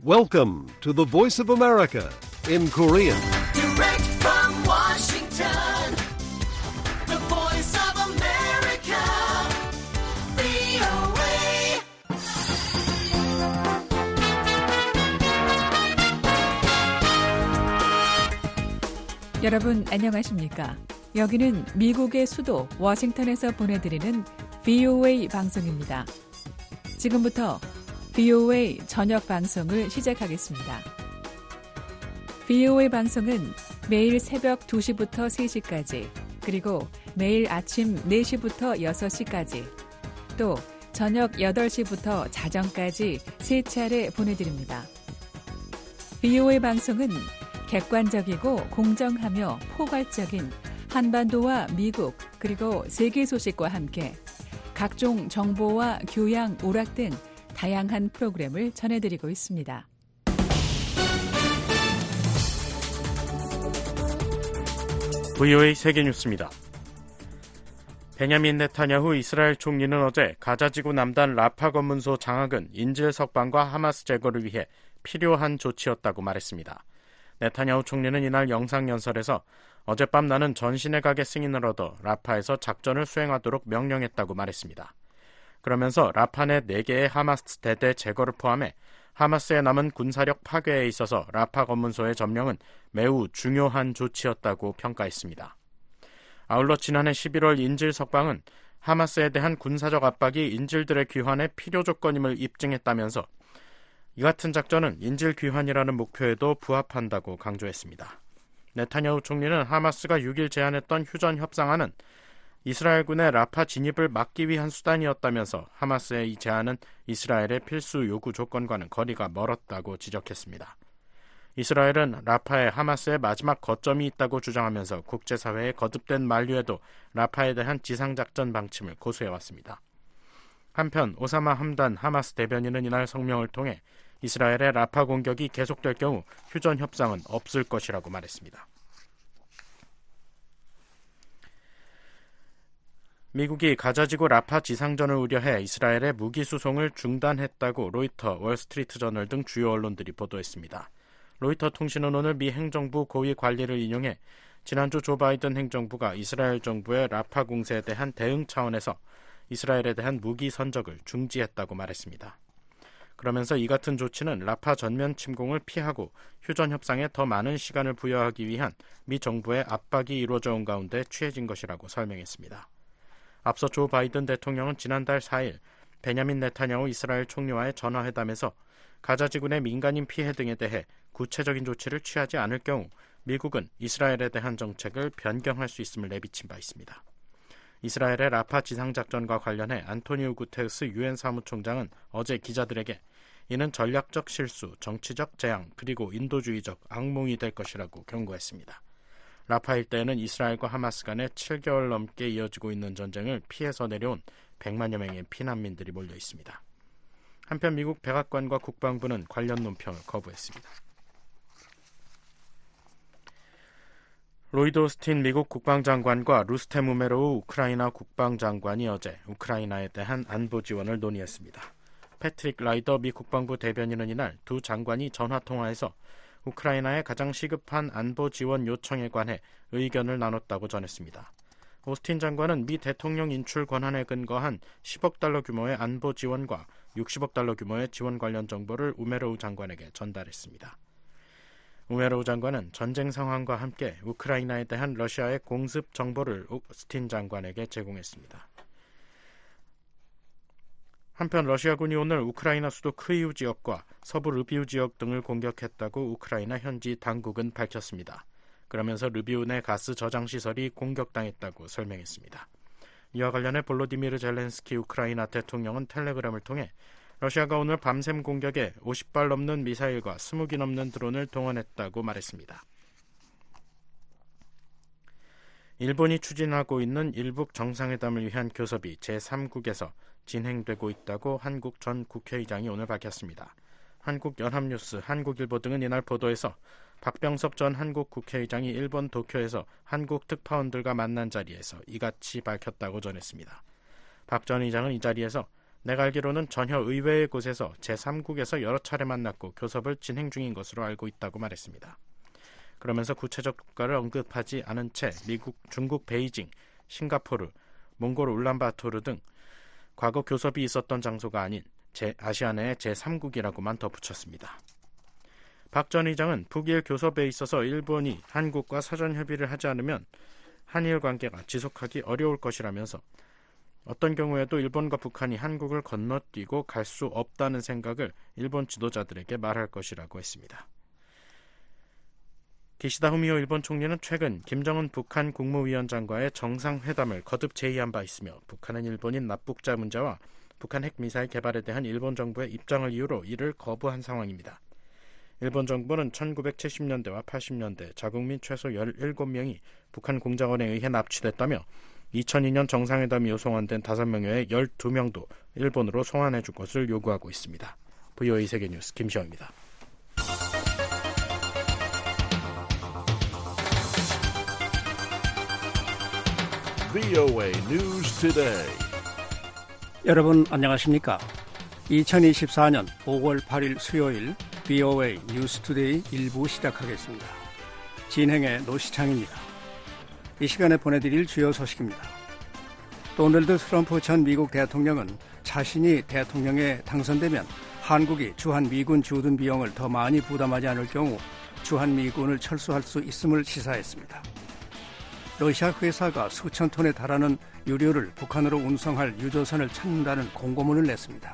Welcome to the Voice of America in Korean. Direct from Washington, the Voice of America, VOA. 여러분 안녕하십니까? 여기는 미국의 수도 워싱턴에서 보내드리는 VOA 방송입니다. 지금부터 VOA 저녁 방송을 시작하겠습니다. VOA 방송은 매일 새벽 2시부터 3시까지, 그리고 매일 아침 4시부터 6시까지, 또 저녁 8시부터 자정까지 3차례 보내드립니다. VOA 방송은 객관적이고 공정하며 포괄적인 한반도와 미국 그리고 세계 소식과 함께 각종 정보와 교양, 오락 등 다양한 프로그램을 전해드리고 있습니다. VOA 세계뉴스입니다. 베냐민 네타냐후 이스라엘 총리는 어제 가자지구 남단 라파 검문소 장악은 인질 석방과 하마스 제거를 위해 필요한 조치였다고 말했습니다. 네타냐후 총리는 이날 영상연설에서 어젯밤 나는 전신의 각의 승인을 얻어 라파에서 작전을 수행하도록 명령했다고 말했습니다. 그러면서 라파 내 4개의 하마스 대대 제거를 포함해 하마스의 남은 군사력 파괴에 있어서 라파 검문소의 점령은 매우 중요한 조치였다고 평가했습니다. 아울러 지난해 11월 인질 석방은 하마스에 대한 군사적 압박이 인질들의 귀환의 필요 조건임을 입증했다면서 이 같은 작전은 인질 귀환이라는 목표에도 부합한다고 강조했습니다. 네타냐후 총리는 하마스가 6일 제안했던 휴전 협상안은 이스라엘군의 라파 진입을 막기 위한 수단이었다면서 하마스의 이 제안은 이스라엘의 필수 요구 조건과는 거리가 멀었다고 지적했습니다. 이스라엘은 라파에 하마스의 마지막 거점이 있다고 주장하면서 국제사회의 거듭된 만류에도 라파에 대한 지상작전 방침을 고수해왔습니다. 한편 오사마 함단 하마스 대변인은 이날 성명을 통해 이스라엘의 라파 공격이 계속될 경우 휴전 협상은 없을 것이라고 말했습니다. 미국이 가자지구 라파 지상전을 우려해 이스라엘의 무기 수송을 중단했다고 로이터, 월스트리트저널 등 주요 언론들이 보도했습니다. 로이터 통신은 오늘 미 행정부 고위 관리를 인용해 지난주 조 바이든 행정부가 이스라엘 정부의 라파 공세에 대한 대응 차원에서 이스라엘에 대한 무기 선적을 중지했다고 말했습니다. 그러면서 이 같은 조치는 라파 전면 침공을 피하고 휴전 협상에 더 많은 시간을 부여하기 위한 미 정부의 압박이 이루어져 온 가운데 취해진 것이라고 설명했습니다. 앞서 조 바이든 대통령은 지난달 4일 베냐민 네타냐후 이스라엘 총리와의 전화회담에서 가자지구 내 민간인 피해 등에 대해 구체적인 조치를 취하지 않을 경우 미국은 이스라엘에 대한 정책을 변경할 수 있음을 내비친 바 있습니다. 이스라엘의 라파 지상작전과 관련해 안토니오 구테르스 유엔 사무총장은 어제 기자들에게 이는 전략적 실수, 정치적 재앙, 그리고 인도주의적 악몽이 될 것이라고 경고했습니다. 라파 일대에는 이스라엘과 하마스 간에 7개월 넘게 이어지고 있는 전쟁을 피해서 내려온 100만여 명의 피난민들이 몰려 있습니다. 한편 미국 백악관과 국방부는 관련 논평을 거부했습니다. 로이드 오스틴 미국 국방장관과 루스템 우메로우 우크라이나 국방장관이 어제 우크라이나에 대한 안보 지원을 논의했습니다. 패트릭 라이더 미 국방부 대변인은 이날 두 장관이 전화통화해서 우크라이나의 가장 시급한 안보 지원 요청에 관해 의견을 나눴다고 전했습니다. 오스틴 장관은 미 대통령 인출 권한에 근거한 10억 달러 규모의 안보 지원과 60억 달러 규모의 지원 관련 정보를 우메로우 장관에게 전달했습니다. 우메로우 장관은 전쟁 상황과 함께 우크라이나에 대한 러시아의 공습 정보를 오스틴 장관에게 제공했습니다. 한편 러시아군이 오늘 우크라이나 수도 크이우 지역과 서부 르비우 지역 등을 공격했다고 우크라이나 현지 당국은 밝혔습니다. 그러면서 르비우 내 가스 저장 시설이 공격당했다고 설명했습니다. 이와 관련해 볼로디미르 젤렌스키 우크라이나 대통령은 텔레그램을 통해 러시아가 오늘 밤샘 공격에 50발 넘는 미사일과 20기 넘는 드론을 동원했다고 말했습니다. 일본이 추진하고 있는 일북 정상회담을 위한 교섭이 제3국에서 진행되고 있다고 한국 전 국회의장이 오늘 밝혔습니다. 한국연합뉴스, 한국일보 등은 이날 보도에서 박병석 전 한국 국회의장이 일본 도쿄에서 한국 특파원들과 만난 자리에서 이같이 밝혔다고 전했습니다. 박 전 의장은 이 자리에서 내가 알기로는 전혀 의외의 곳에서 제3국에서 여러 차례 만났고 교섭을 진행 중인 것으로 알고 있다고 말했습니다. 그러면서 구체적 국가를 언급하지 않은 채 미국, 중국 베이징, 싱가포르, 몽골 울란바토르 등 과거 교섭이 있었던 장소가 아닌 아시아 내의 제3국이라고만 덧붙였습니다. 박 전 의장은 북일 교섭에 있어서 일본이 한국과 사전 협의를 하지 않으면 한일 관계가 지속하기 어려울 것이라면서 어떤 경우에도 일본과 북한이 한국을 건너뛰고 갈 수 없다는 생각을 일본 지도자들에게 말할 것이라고 했습니다. 기시다 후미오 일본 총리는 최근 김정은 북한 국무위원장과의 정상회담을 거듭 제의한 바 있으며 북한은 일본인 납북자 문제와 북한 핵미사일 개발에 대한 일본 정부의 입장을 이유로 이를 거부한 상황입니다. 일본 정부는 1970년대와 80년대 자국민 최소 17명이 북한 공작원에 의해 납치됐다며 2002년 정상회담이 요송안된 5명 외에 12명도 일본으로 송환해 줄 것을 요구하고 있습니다. VOA 세계뉴스 김시영입니다. VOA News Today. 여러분 안녕하십니까? 2024년 5월 8일 수요일 VOA 뉴스 투데이 1부 시작하겠습니다. 진행의 노시창입니다. 이 시간에 보내드릴 주요 소식입니다. 도널드 트럼프 전 미국 대통령은 자신이 대통령에 당선되면 한국이 주한미군 주둔 비용을 더 많이 부담하지 않을 경우 주한미군을 철수할 수 있음을 시사했습니다. 러시아 회사가 수천 톤에 달하는 유료를 북한으로 운송할 유조선을 찾는다는 공고문을 냈습니다.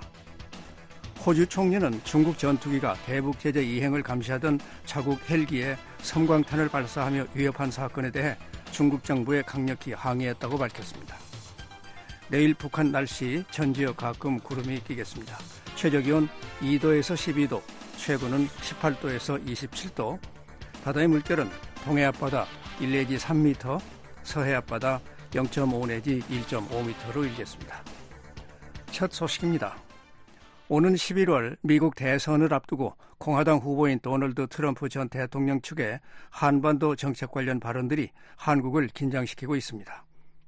호주 총리는 중국 전투기가 대북 제재 이행을 감시하던 자국 헬기에 섬광탄을 발사하며 위협한 사건에 대해 중국 정부에 강력히 항의했다고 밝혔습니다. 내일 북한 날씨 전 지역 가끔 구름이 끼겠습니다. 최저기온 2도에서 12도, 최고는 18도에서 27도, 바다의 물결은 동해 앞바다 1 내지 3m, 서해 앞바다 0.5 내지 1.5m로 일겠습니다. 첫 소식입니다. 오는 11월 미국 대선을 앞두고 공화당 후보인 도널드 트럼프 전 대통령 측의 한반도 정책 관련 발언들이 한국을 긴장시키고 있습니다.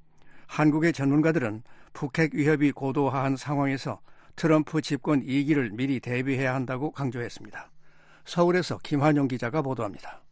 한국의 전문가들은 북핵 위협이 고도화한 상황에서 트럼프 집권 2기를 미리 대비해야 한다고 강조했습니다. 서울에서 김환용 기자가 보도합니다.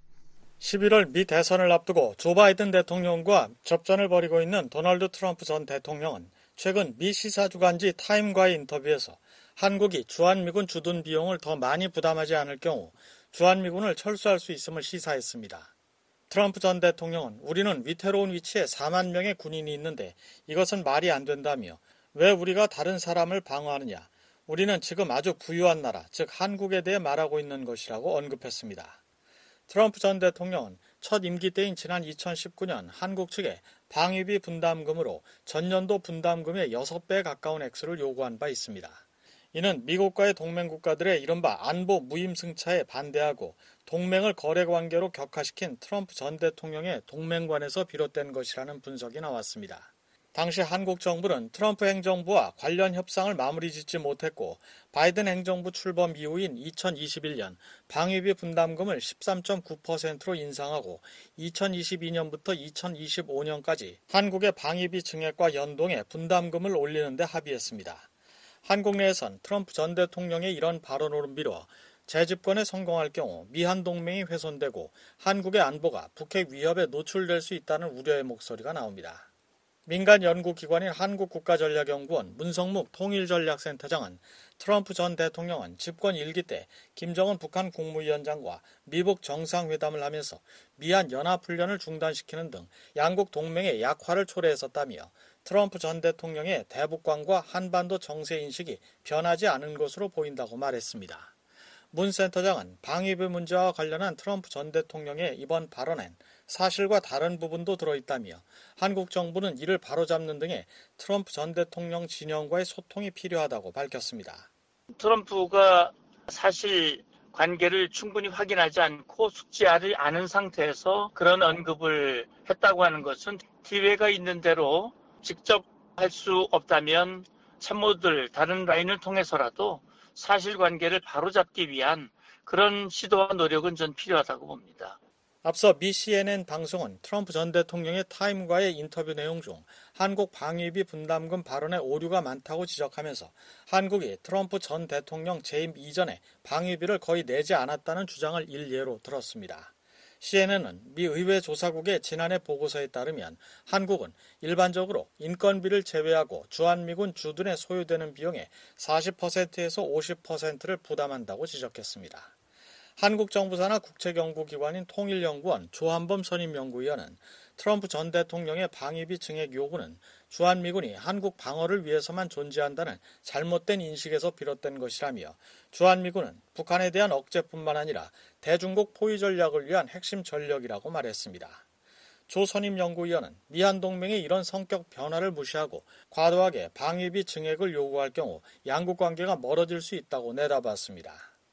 11월 미 대선을 앞두고 조 바이든 대통령과 접전을 벌이고 있는 도널드 트럼프 전 대통령은 최근 미 시사주간지 타임과의 인터뷰에서 한국이 주한미군 주둔 비용을 더 많이 부담하지 않을 경우 주한미군을 철수할 수 있음을 시사했습니다. 트럼프 전 대통령은 우리는 위태로운 위치에 4만 명의 군인이 있는데 이것은 말이 안 된다며 왜 우리가 다른 사람을 방어하느냐, 우리는 지금 아주 부유한 나라, 즉 한국에 대해 말하고 있는 것이라고 언급했습니다. 트럼프 전 대통령은 첫 임기 때인 지난 2019년 한국 측에 방위비 분담금으로 전년도 분담금의 6배에 가까운 액수를 요구한 바 있습니다. 이는 미국과의 동맹국가들의 이른바 안보 무임승차에 반대하고 동맹을 거래관계로 격화시킨 트럼프 전 대통령의 동맹관에서 비롯된 것이라는 분석이 나왔습니다. 당시 한국 정부는 트럼프 행정부와 관련 협상을 마무리 짓지 못했고 바이든 행정부 출범 이후인 2021년 방위비 분담금을 13.9%로 인상하고 2022년부터 2025년까지 한국의 방위비 증액과 연동해 분담금을 올리는 데 합의했습니다. 한국 내에선 트럼프 전 대통령의 이런 발언으로 미뤄 재집권에 성공할 경우 미한 동맹이 훼손되고 한국의 안보가 북핵 위협에 노출될 수 있다는 우려의 목소리가 나옵니다. 민간 연구기관인 한국국가전략연구원 문성묵 통일전략센터장은 트럼프 전 대통령은 집권 1기 때 김정은 북한 국무위원장과 미북 정상회담을 하면서 미한 연합훈련을 중단시키는 등 양국 동맹의 약화를 초래했었다며 트럼프 전 대통령의 대북관과 한반도 정세인식이 변하지 않은 것으로 보인다고 말했습니다. 문 센터장은 방위비 문제와 관련한 트럼프 전 대통령의 이번 발언엔 사실과 다른 부분도 들어있다며 한국 정부는 이를 바로잡는 등의 트럼프 전 대통령 진영과의 소통이 필요하다고 밝혔습니다. 트럼프가 사실 관계를 충분히 확인하지 않고 숙지하지 않은 상태에서 그런 언급을 했다고 하는 것은 기회가 있는 대로 직접 할 수 없다면 참모들 다른 라인을 통해서라도 사실관계를 바로잡기 위한 그런 시도와 노력은 전 필요하다고 봅니다. 앞서 미 CNN 방송은 트럼프 전 대통령의 타임과의 인터뷰 내용 중 한국 방위비 분담금 발언에 오류가 많다고 지적하면서 한국이 트럼프 전 대통령 재임 이전에 방위비를 거의 내지 않았다는 주장을 일례로 들었습니다. CNN은 미 의회 조사국의 지난해 보고서에 따르면 한국은 일반적으로 인건비를 제외하고 주한미군 주둔에 소요되는 비용의 40%에서 50%를 부담한다고 지적했습니다. 한국 정부 산하 국책연구기관인 통일연구원 조한범 선임연구위원은 트럼프 전 대통령의 방위비 증액 요구는 주한미군이 한국 방어를 위해서만 존재한다는 잘못된 인식에서 비롯된 것이라며 주한미군은 북한에 대한 억제뿐만 아니라 대중국 포위 전략을 위한 핵심 전력이라고 말했습니다. 조 선임연구위원은 미한동맹의 이런 성격 변화를 무시하고 과도하게 방위비 증액을 요구할 경우 양국 관계가 멀어질 수 있다고 내다봤습니다.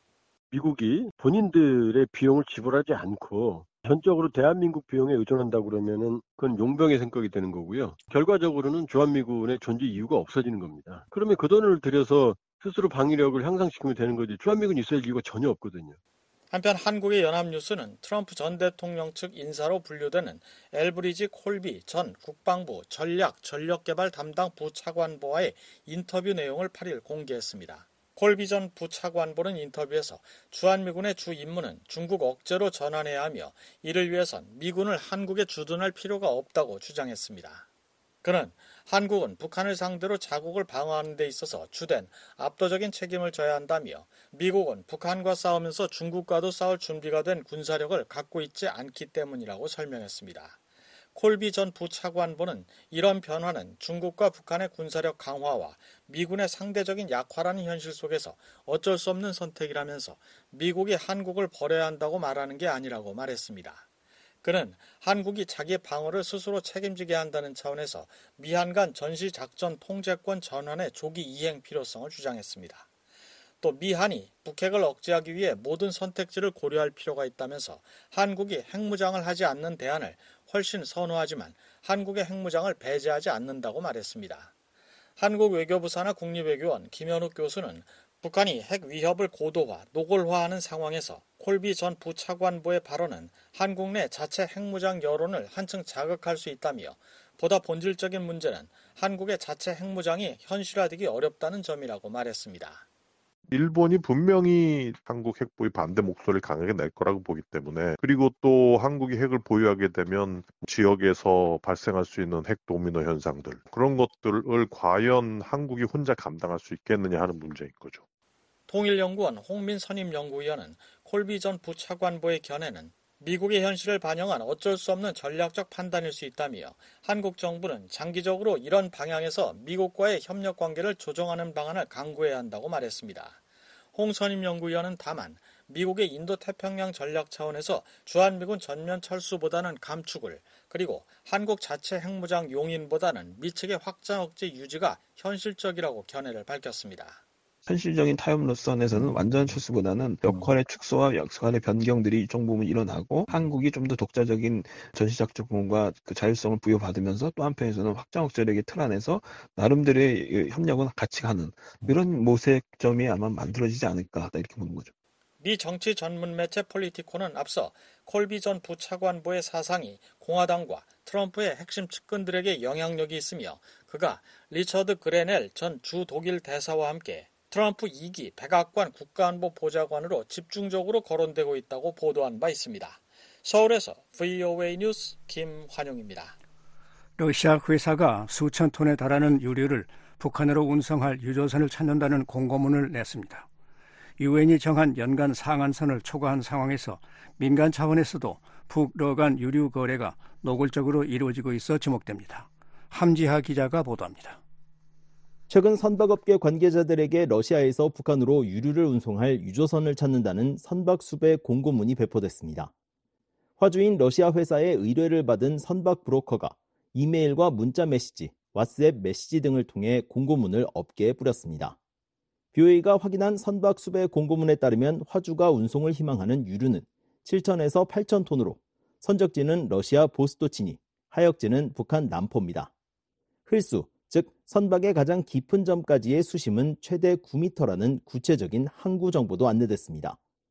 미국이 본인들의 비용을 지불하지 않고 전적으로 대한민국 비용에 의존한다고 그러면은 그건 용병의 생각이 되는 거고요. 결과적으로는 주한미군의 존재 이유가 없어지는 겁니다. 그러면 그 돈을 들여서 스스로 방위력을 향상시키면 되는 거지 주한미군이 있을 이유가 전혀 없거든요. 한편 한국의 연합뉴스는 트럼프 전 대통령 측 인사로 분류되는 엘브리지 콜비 전 국방부 전략개발 담당 부차관보와의 인터뷰 내용을 8일 공개했습니다. 콜비 전 부차관보는 인터뷰에서 주한미군의 주 임무는 중국 억제로 전환해야 하며 이를 위해선 미군을 한국에 주둔할 필요가 없다고 주장했습니다. 그는 한국은 북한을 상대로 자국을 방어하는 데 있어서 주된 압도적인 책임을 져야 한다며 미국은 북한과 싸우면서 중국과도 싸울 준비가 된 군사력을 갖고 있지 않기 때문이라고 설명했습니다. 콜비 전 부차관보는 이런 변화는 중국과 북한의 군사력 강화와 미군의 상대적인 약화라는 현실 속에서 어쩔 수 없는 선택이라면서 미국이 한국을 버려야 한다고 말하는 게 아니라고 말했습니다. 그는 한국이 자기의 방어를 스스로 책임지게 한다는 차원에서 미한 간 전시작전 통제권 전환의 조기 이행 필요성을 주장했습니다. 또 미한이 북핵을 억제하기 위해 모든 선택지를 고려할 필요가 있다면서 한국이 핵무장을 하지 않는 대안을 훨씬 선호하지만 한국의 핵무장을 배제하지 않는다고 말했습니다. 한국 외교부 산하 국립외교원 김현욱 교수는 북한이 핵 위협을 고도화, 노골화하는 상황에서 콜비 전 부차관보의 발언은 한국 내 자체 핵무장 여론을 한층 자극할 수 있다며 보다 본질적인 문제는 한국의 자체 핵무장이 현실화되기 어렵다는 점이라고 말했습니다. 일본이 분명히 한국 핵 보유 반대 목소리를 강하게 낼 거라고 보기 때문에 그리고 또 한국이 핵을 보유하게 되면 지역에서 발생할 수 있는 핵 도미노 현상들 그런 것들을 과연 한국이 혼자 감당할 수 있겠느냐 하는 문제인 거죠. 통일연구원 홍민 선임연구위원은 콜비 전 부차관보의 견해는 미국의 현실을 반영한 어쩔 수 없는 전략적 판단일 수 있다며 한국 정부는 장기적으로 이런 방향에서 미국과의 협력 관계를 조정하는 방안을 강구해야 한다고 말했습니다. 홍 선임연구위원은 다만 미국의 인도태평양 전략 차원에서 주한미군 전면 철수보다는 감축을 그리고 한국 자체 핵무장 용인보다는 미측의 확장 억제 유지가 현실적이라고 견해를 밝혔습니다. 현실적인 타임로선에서는 완전 철수보다는 역할의 축소와 역할의 변경들이 일정 부분 일어나고 한국이 좀 더 독자적인 전시작전권과 그 자율성을 부여받으면서 또 한편에서는 확장 억제력의 틀 안에서 나름대로의 협력은 같이 가는 이런 모색점이 아마 만들어지지 않을까 이렇게 보는 거죠. 미 정치 전문 매체 폴리티코는 앞서 콜비 전 부차관보의 사상이 공화당과 트럼프의 핵심 측근들에게 영향력이 있으며 그가 리처드 그레넬 전 주 독일 대사와 함께 트럼프 2기 백악관 국가안보 보좌관으로 집중적으로 거론되고 있다고 보도한 바 있습니다. 서울에서 VOA 뉴스 김환용입니다. 러시아 회사가 수천 톤에 달하는 유류를 북한으로 운송할 유조선을 찾는다는 공고문을 냈습니다. 유엔이 정한 연간 상한선을 초과한 상황에서 민간 차원에서도 북러 간 유류 거래가 노골적으로 이루어지고 있어 주목됩니다. 함지하 기자가 보도합니다. 최근 선박업계 관계자들에게 러시아에서 북한으로 유류를 운송할 유조선을 찾는다는 선박수배 공고문이 배포됐습니다. 화주인 러시아 회사의 의뢰를 받은 선박 브로커가 이메일과 문자 메시지, 왓츠앱 메시지 등을 통해 공고문을 업계에 뿌렸습니다. BOA가 확인한 선박수배 공고문에 따르면 화주가 운송을 희망하는 유류는 7,000에서 8,000톤으로 선적지는 러시아 보스토치니, 하역지는 북한 남포입니다. 흘수, 즉 선박의 가장 깊은 점까지의 수심은 최대 9m라는 구체적인 항구 정보도 안내됐습니다.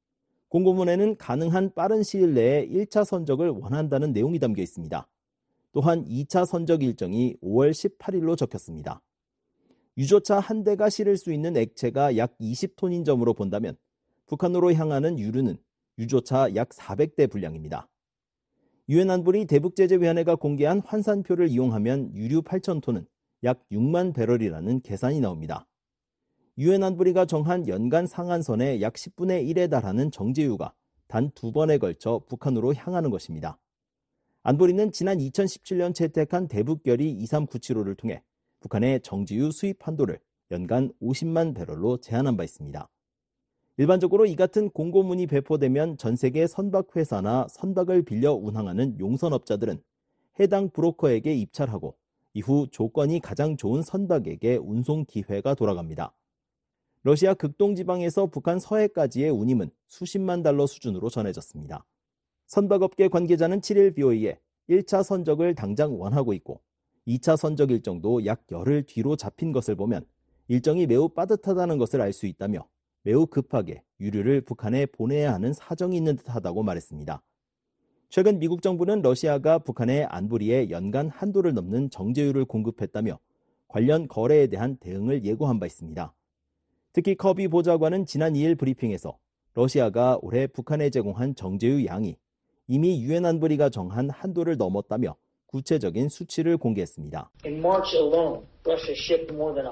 공고문에는 가능한 빠른 시일 내에 1차 선적을 원한다는 내용이 담겨 있습니다. 또한 2차 선적 일정이 5월 18일로 적혔습니다. 유조차 한 대가 실을 수 있는 액체가 약 20톤인 점으로 본다면 북한으로 향하는 유류는 유조차 약 400대 분량입니다. 유엔 안보리 대북제재위원회가 공개한 환산표를 이용하면 유류 8,000톤은 약 6만 배럴이라는 계산이 나옵니다. 유엔 안보리가 정한 연간 상한선의 약 10분의 1에 달하는 정제유가 단 2번에 걸쳐 북한으로 향하는 것입니다. 안보리는 지난 2017년 채택한 대북결의 2397호를 통해 북한의 정제유 수입 한도를 연간 50만 배럴로 제한한 바 있습니다. 일반적으로 이 같은 공고문이 배포되면 전 세계 선박회사나 선박을 빌려 운항하는 용선업자들은 해당 브로커에게 입찰하고 이후 조건이 가장 좋은 선박에게 운송 기회가 돌아갑니다. 러시아 극동지방에서 북한 서해까지의 운임은 수십만 달러 수준으로 전해졌습니다. 선박업계 관계자는 7일 BOA에 1차 선적을 당장 원하고 있고 2차 선적 일정도 약 열흘 뒤로 잡힌 것을 보면 일정이 매우 빠듯하다는 것을 알 수 있다며 매우 급하게 유류를 북한에 보내야 하는 사정이 있는 듯하다고 말했습니다. 최근 미국 정부는 러시아가 북한의 안보리에 연간 한도를 넘는 정제유를 공급했다며 관련 거래에 대한 대응을 예고한 바 있습니다. 특히 커비 보좌관은 지난 2일 브리핑에서 러시아가 올해 북한에 제공한 정제유 양이 이미 유엔 안보리가 정한 한도를 넘었다며 구체적인 수치를 공개했습니다. In March alone, Russia shipped more than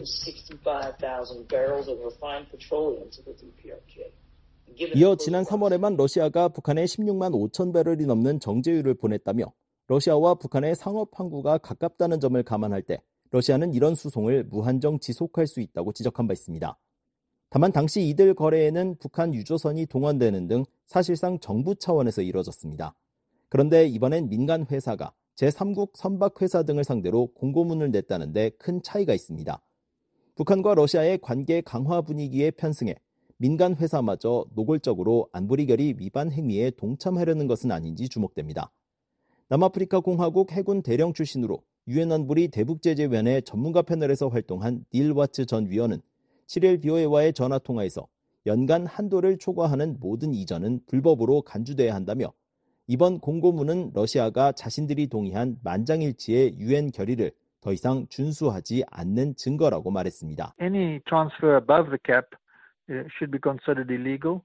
165,000 barrels of refined petroleum to the DPRK. 이어 지난 3월에만 러시아가 북한에 16만 5천 배럴이 넘는 정제유를 보냈다며 러시아와 북한의 상업 항구가 가깝다는 점을 감안할 때 러시아는 이런 수송을 무한정 지속할 수 있다고 지적한 바 있습니다. 다만 당시 이들 거래에는 북한 유조선이 동원되는 등 사실상 정부 차원에서 이뤄졌습니다. 그런데 이번엔 민간 회사가 제3국 선박회사 등을 상대로 공고문을 냈다는데 큰 차이가 있습니다. 북한과 러시아의 관계 강화 분위기에 편승해 민간 회사마저 노골적으로 안보리 결의 위반 행위에 동참하려는 것은 아닌지 주목됩니다. 남아프리카 공화국 해군 대령 출신으로 유엔 안보리 대북제재위원회 전문가 패널에서 활동한 닐 와츠 전 위원은 7일 BOA와의 전화통화에서 연간 한도를 초과하는 모든 이전은 불법으로 간주돼야 한다며 이번 공고문은 러시아가 자신들이 동의한 만장일치의 유엔 결의를 더 이상 준수하지 않는 증거라고 말했습니다. Any transfer above the cap should be considered illegal.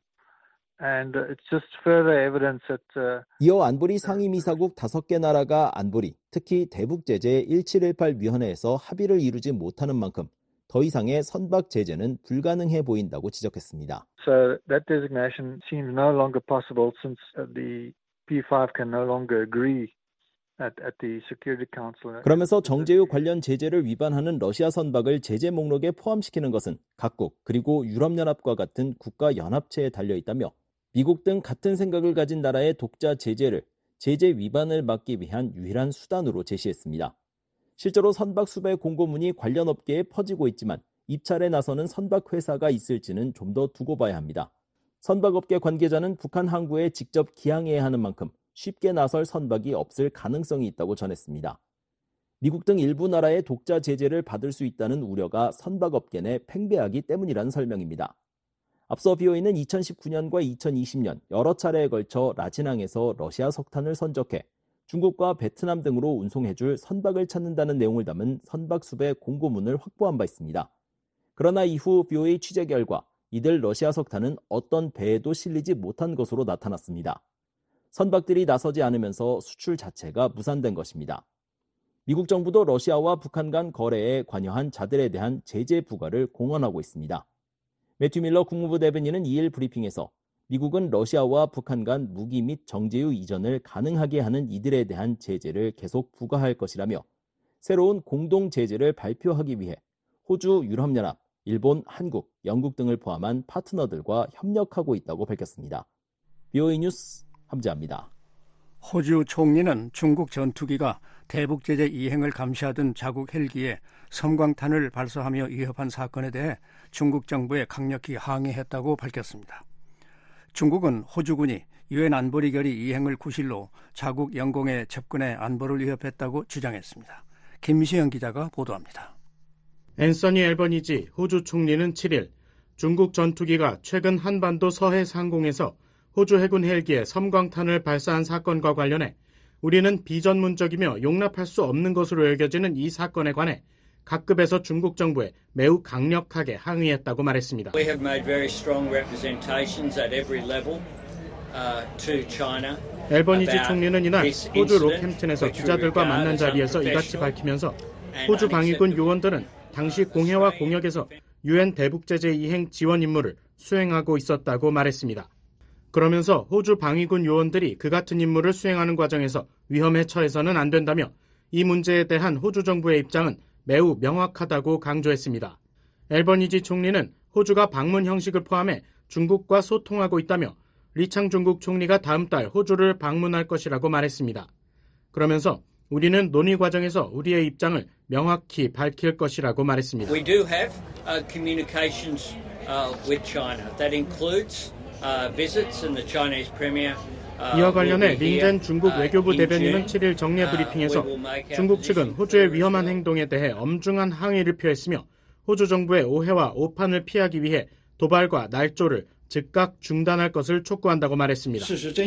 And it's just further evidence that 이어 안보리 상임이사국 5개 나라가 안보리, 특히 대북제재 1718 위원회에서 합의를 이루지 못하는 만큼 더 이상의 선박 제재는 불가능해 보인다고 지적했습니다. So that designation seems no longer possible since the P5 can no longer agree at the Security Council. 그러면서 정제유 관련 제재를 위반하는 러시아 선박을 제재 목록에 포함시키는 것은 각국 그리고 유럽연합과 같은 국가 연합체에 달려 있다며 미국 등 같은 생각을 가진 나라의 독자 제재를 제재 위반을 막기 위한 유일한 수단으로 제시했습니다. 실제로 선박 수배 공고문이 관련 업계에 퍼지고 있지만 입찰에 나서는 선박 회사가 있을지는 좀 더 두고 봐야 합니다. 선박업계 관계자는 북한 항구에 직접 기항해야 하는 만큼 쉽게 나설 선박이 없을 가능성이 있다고 전했습니다. 미국 등 일부 나라의 독자 제재를 받을 수 있다는 우려가 선박업계 내 팽배하기 때문이라는 설명입니다. 앞서 BOA는 2019년과 2020년 여러 차례에 걸쳐 라진항에서 러시아 석탄을 선적해 중국과 베트남 등으로 운송해줄 선박을 찾는다는 내용을 담은 선박 수배 공고문을 확보한 바 있습니다. 그러나 이후 BOA 취재 결과 이들 러시아 석탄은 어떤 배에도 실리지 못한 것으로 나타났습니다. 선박들이 나서지 않으면서 수출 자체가 무산된 것입니다. 미국 정부도 러시아와 북한 간 거래에 관여한 자들에 대한 제재 부과를 공언하고 있습니다. 매튜 밀러 국무부 대변인은 2일 브리핑에서 미국은 러시아와 북한 간 무기 및 정제유 이전을 가능하게 하는 이들에 대한 제재를 계속 부과할 것이라며 새로운 공동 제재를 발표하기 위해 호주, 유럽연합, 일본, 한국, 영국 등을 포함한 파트너들과 협력하고 있다고 밝혔습니다. BOA 뉴스 함재합니다. 호주 총리는 중국 전투기가 대북제재 이행을 감시하던 자국 헬기에 섬광탄을 발사하며 위협한 사건에 대해 중국 정부에 강력히 항의했다고 밝혔습니다. 중국은 호주군이 유엔 안보리 결의 이행을 구실로 자국 영공에 접근해 안보를 위협했다고 주장했습니다. 김시영 기자가 보도합니다. 앤서니 앨버니지 호주 총리는 7일 중국 전투기가 최근 한반도 서해 상공에서 호주 해군 헬기에 섬광탄을 발사한 사건과 관련해 우리는 비전문적이며 용납할 수 없는 것으로 여겨지는 이 사건에 관해 각급에서 중국 정부에 매우 강력하게 항의했다고 말했습니다. We have made very strong representations at every level to China. 앨버니지 총리는 이날 호주 로캠튼에서 기자들과 만난 자리에서 이같이 밝히면서 호주 방위군 요원들은 당시 공해와 공역에서 유엔 대북제재 이행 지원 임무를 수행하고 있었다고 말했습니다. 그러면서 호주 방위군 요원들이 그 같은 임무를 수행하는 과정에서 위험에 처해서는 안 된다며 이 문제에 대한 호주 정부의 입장은 매우 명확하다고 강조했습니다. 앨버니지 총리는 호주가 방문 형식을 포함해 중국과 소통하고 있다며 리창 중국 총리가 다음 달 호주를 방문할 것이라고 말했습니다. 그러면서 우리는 논의 과정에서 우리의 입장을 명확히 밝힐 것이라고 말했습니다. We do have communications with China. That includes visits and the Chinese premier. 이와 관련해 린젠 중국 외교부 대변인은 7일 정례 브리핑에서 중국 측은 호주의 위험한 행동에 대해 엄중한 항의를 표했으며 호주 정부의 오해와 오판을 피하기 위해 도발과 날조를 즉각 중단할 것을 촉구한다고 말했습니다.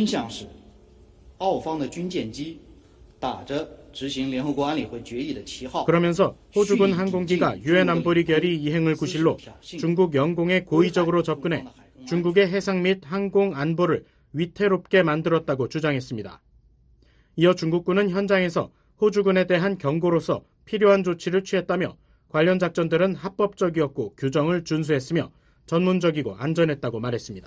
그러면서 호주군 항공기가 유엔 안보리 결의 이행을 구실로 중국 영공에 고의적으로 접근해 중국의 해상 및 항공 안보를 위태롭게 만들었다고 주장했습니다. 이어 중국군은 현장에서 호주군에 대한 경고로서 필요한 조치를 취했다며 관련 작전들은 합법적이었고 규정을 준수했으며 전문적이고 안전했다고 말했습니다.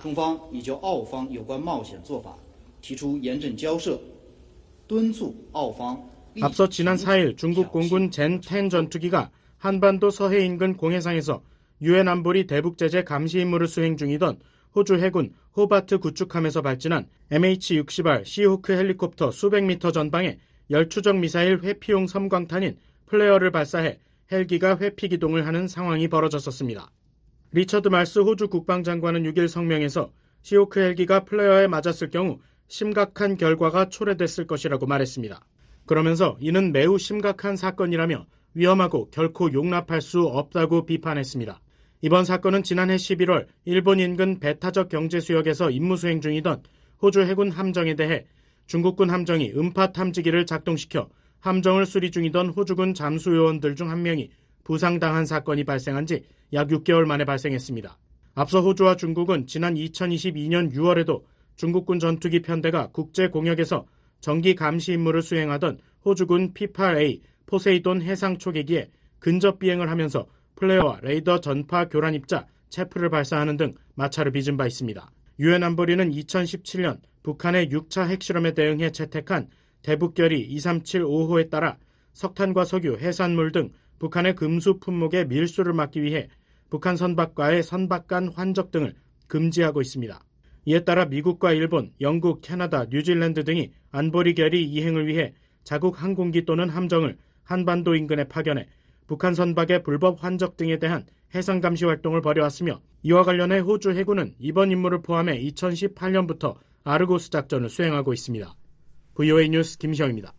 앞서 지난 4일 중국 공군 젠10 전투기가 한반도 서해 인근 공해상에서 유엔 안보리 대북제재 감시 임무를 수행 중이던 호주 해군 호바트 구축함에서 발진한 MH-60R 시호크 헬리콥터 수백 미터 전방에 열추적 미사일 회피용 섬광탄인 플레어를 발사해 헬기가 회피 기동을 하는 상황이 벌어졌었습니다. 리처드 말스 호주 국방장관은 6일 성명에서 시호크 헬기가 플레어에 맞았을 경우 심각한 결과가 초래됐을 것이라고 말했습니다. 그러면서 이는 매우 심각한 사건이라며 위험하고 결코 용납할 수 없다고 비판했습니다. 이번 사건은 지난해 11월 일본 인근 배타적 경제수역에서 임무 수행 중이던 호주 해군 함정에 대해 중국군 함정이 음파 탐지기를 작동시켜 함정을 수리 중이던 호주군 잠수요원들 중 한 명이 부상당한 사건이 발생한 지 약 6개월 만에 발생했습니다. 앞서 호주와 중국은 지난 2022년 6월에도 중국군 전투기 편대가 국제 공역에서 정기 감시 임무를 수행하던 호주군 P-8A 포세이돈 해상 초계기에 근접 비행을 하면서 플레어와 레이더 전파 교란 입자 체프를 발사하는 등 마찰을 빚은 바 있습니다. 유엔 안보리는 2017년 북한의 6차 핵실험에 대응해 채택한 대북결의 2375호에 따라 석탄과 석유, 해산물 등 북한의 금수 품목의 밀수를 막기 위해 북한 선박과의 선박 간 환적 등을 금지하고 있습니다. 이에 따라 미국과 일본, 영국, 캐나다, 뉴질랜드 등이 안보리 결의 이행을 위해 자국 항공기 또는 함정을 한반도 인근에 파견해 북한 선박의 불법 환적 등에 대한 해상 감시 활동을 벌여왔으며 이와 관련해 호주 해군은 이번 임무를 포함해 2018년부터 아르고스 작전을 수행하고 있습니다. VOA 뉴스 김시영입니다.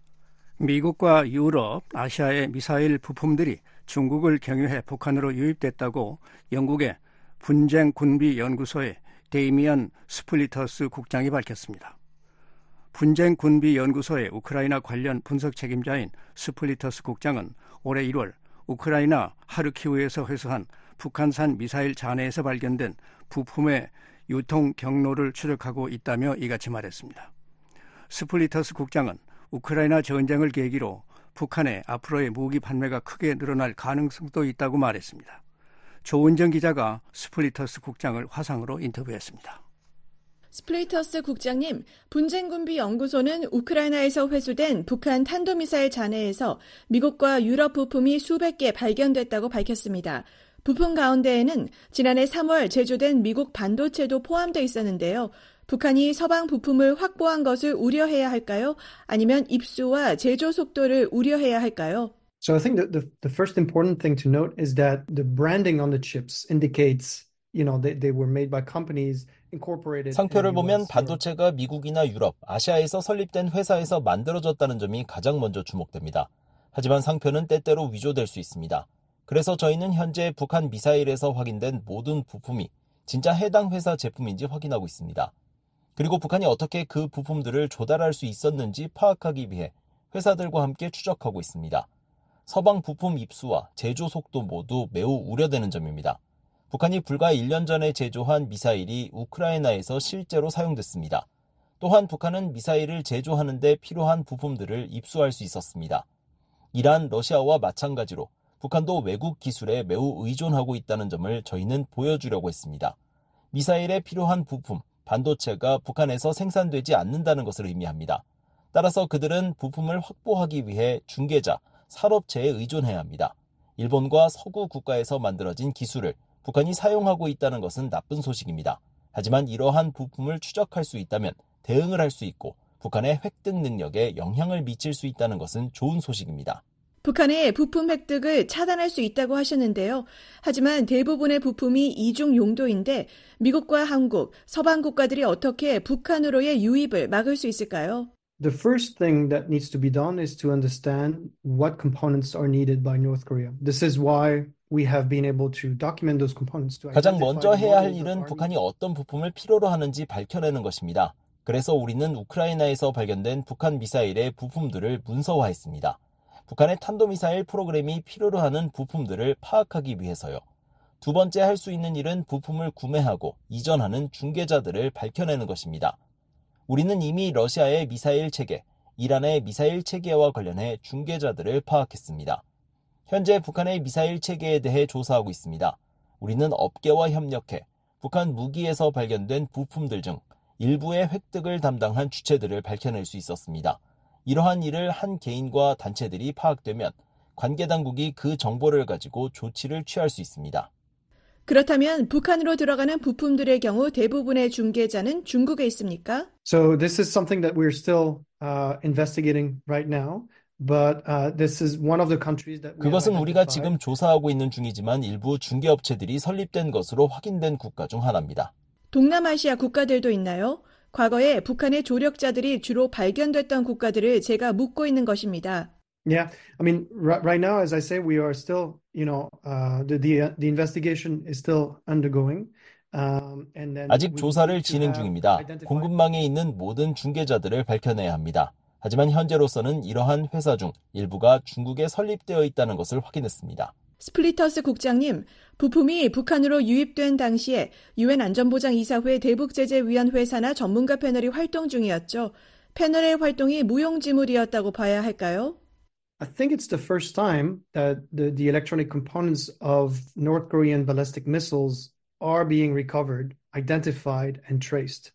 미국과 유럽, 아시아의 미사일 부품들이 중국을 경유해 북한으로 유입됐다고 영국의 분쟁군비연구소의 데이미안 스플리터스 국장이 밝혔습니다. 분쟁군비연구소의 우크라이나 관련 분석 책임자인 스플리터스 국장은 올해 1월 우크라이나 하르키우에서 회수한 북한산 미사일 잔해에서 발견된 부품의 유통 경로를 추적하고 있다며 이같이 말했습니다. 스플리터스 국장은 우크라이나 전쟁을 계기로 북한의 앞으로의 무기 판매가 크게 늘어날 가능성도 있다고 말했습니다. 조은정 기자가 스플리터스 국장을 화상으로 인터뷰했습니다. 스플리터스 국장님, 분쟁군비연구소는 우크라이나에서 회수된 북한 탄도미사일 잔해에서 미국과 유럽 부품이 수백 개 발견됐다고 밝혔습니다. 부품 가운데에는 지난해 3월 제조된 미국 반도체도 포함되어 있었는데요. 북한이 서방 부품을 확보한 것을 우려해야 할까요? 아니면 입수와 제조 속도를 우려해야 할까요? So I think that the first important thing to note is that the branding on the chips indicates, they were made by companies incorporated. 상표를 보면 반도체가 미국이나 유럽, 아시아에서 설립된 회사에서 만들어졌다는 점이 가장 먼저 주목됩니다. 하지만 상표는 때때로 위조될 수 있습니다. 그래서 저희는 현재 북한 미사일에서 확인된 모든 부품이 진짜 해당 회사 제품인지 확인하고 있습니다. 그리고 북한이 어떻게 그 부품들을 조달할 수 있었는지 파악하기 위해 회사들과 함께 추적하고 있습니다. 서방 부품 입수와 제조 속도 모두 매우 우려되는 점입니다. 북한이 불과 1년 전에 제조한 미사일이 우크라이나에서 실제로 사용됐습니다. 또한 북한은 미사일을 제조하는 데 필요한 부품들을 입수할 수 있었습니다. 이란, 러시아와 마찬가지로 북한도 외국 기술에 매우 의존하고 있다는 점을 저희는 보여주려고 했습니다. 미사일에 필요한 부품, 반도체가 북한에서 생산되지 않는다는 것을 의미합니다. 따라서 그들은 부품을 확보하기 위해 중개자, 산업체에 의존해야 합니다. 일본과 서구 국가에서 만들어진 기술을 북한이 사용하고 있다는 것은 나쁜 소식입니다. 하지만 이러한 부품을 추적할 수 있다면 대응을 할 수 있고 북한의 획득 능력에 영향을 미칠 수 있다는 것은 좋은 소식입니다. 북한의 부품 획득을 차단할 수 있다고 하셨는데요. 하지만 대부분의 부품이 이중 용도인데 미국과 한국, 서방 국가들이 어떻게 북한으로의 유입을 막을 수 있을까요? The first thing that needs to be done is to understand what components are needed by North Korea. This is why we have been able to document those components. 가장 먼저 해야 할 일은 북한이 어떤 부품을 필요로 하는지 밝혀내는 것입니다. 그래서 우리는 우크라이나에서 발견된 북한 미사일의 부품들을 문서화했습니다. 북한의 탄도미사일 프로그램이 필요로 하는 부품들을 파악하기 위해서요. 두 번째 할 수 있는 일은 부품을 구매하고 이전하는 중개자들을 밝혀내는 것입니다. 우리는 이미 러시아의 미사일 체계, 이란의 미사일 체계와 관련해 중개자들을 파악했습니다. 현재 북한의 미사일 체계에 대해 조사하고 있습니다. 우리는 업계와 협력해 북한 무기에서 발견된 부품들 중 일부의 획득을 담당한 주체들을 밝혀낼 수 있었습니다. 이러한 일을 한 개인과 단체들이 파악되면 관계 당국이 그 정보를 가지고 조치를 취할 수 있습니다. 그렇다면 북한으로 들어가는 부품들의 경우 대부분의 중개자는 중국에 있습니까? So this is something that we're still investigating right now, but this is one of the countries that 그것은 우리가 지금 조사하고 있는 중이지만 일부 중개업체들이 설립된 것으로 확인된 국가 중 하나입니다. 동남아시아 국가들도 있나요? 과거에 북한의 조력자들이 주로 발견됐던 국가들을 제가 묻고 있는 것입니다. Yeah, I mean, right now, as I say, we are still, the investigation is still undergoing. 아직 조사를 진행 중입니다. 공급망에 있는 모든 중개자들을 밝혀내야 합니다. 하지만 현재로서는 이러한 회사 중 일부가 중국에 설립되어 있다는 것을 확인했습니다. 스플리터스 국장님, 부품이 북한으로 유입된 당시에 유엔 안전보장이사회 대북제재위원회 산하 전문가 패널이 활동 중이었죠. 패널의 활동이 무용지물이었다고 봐야 할까요? I think it's the first time that the electronic components of North Korean ballistic missiles are being recovered, identified, and traced.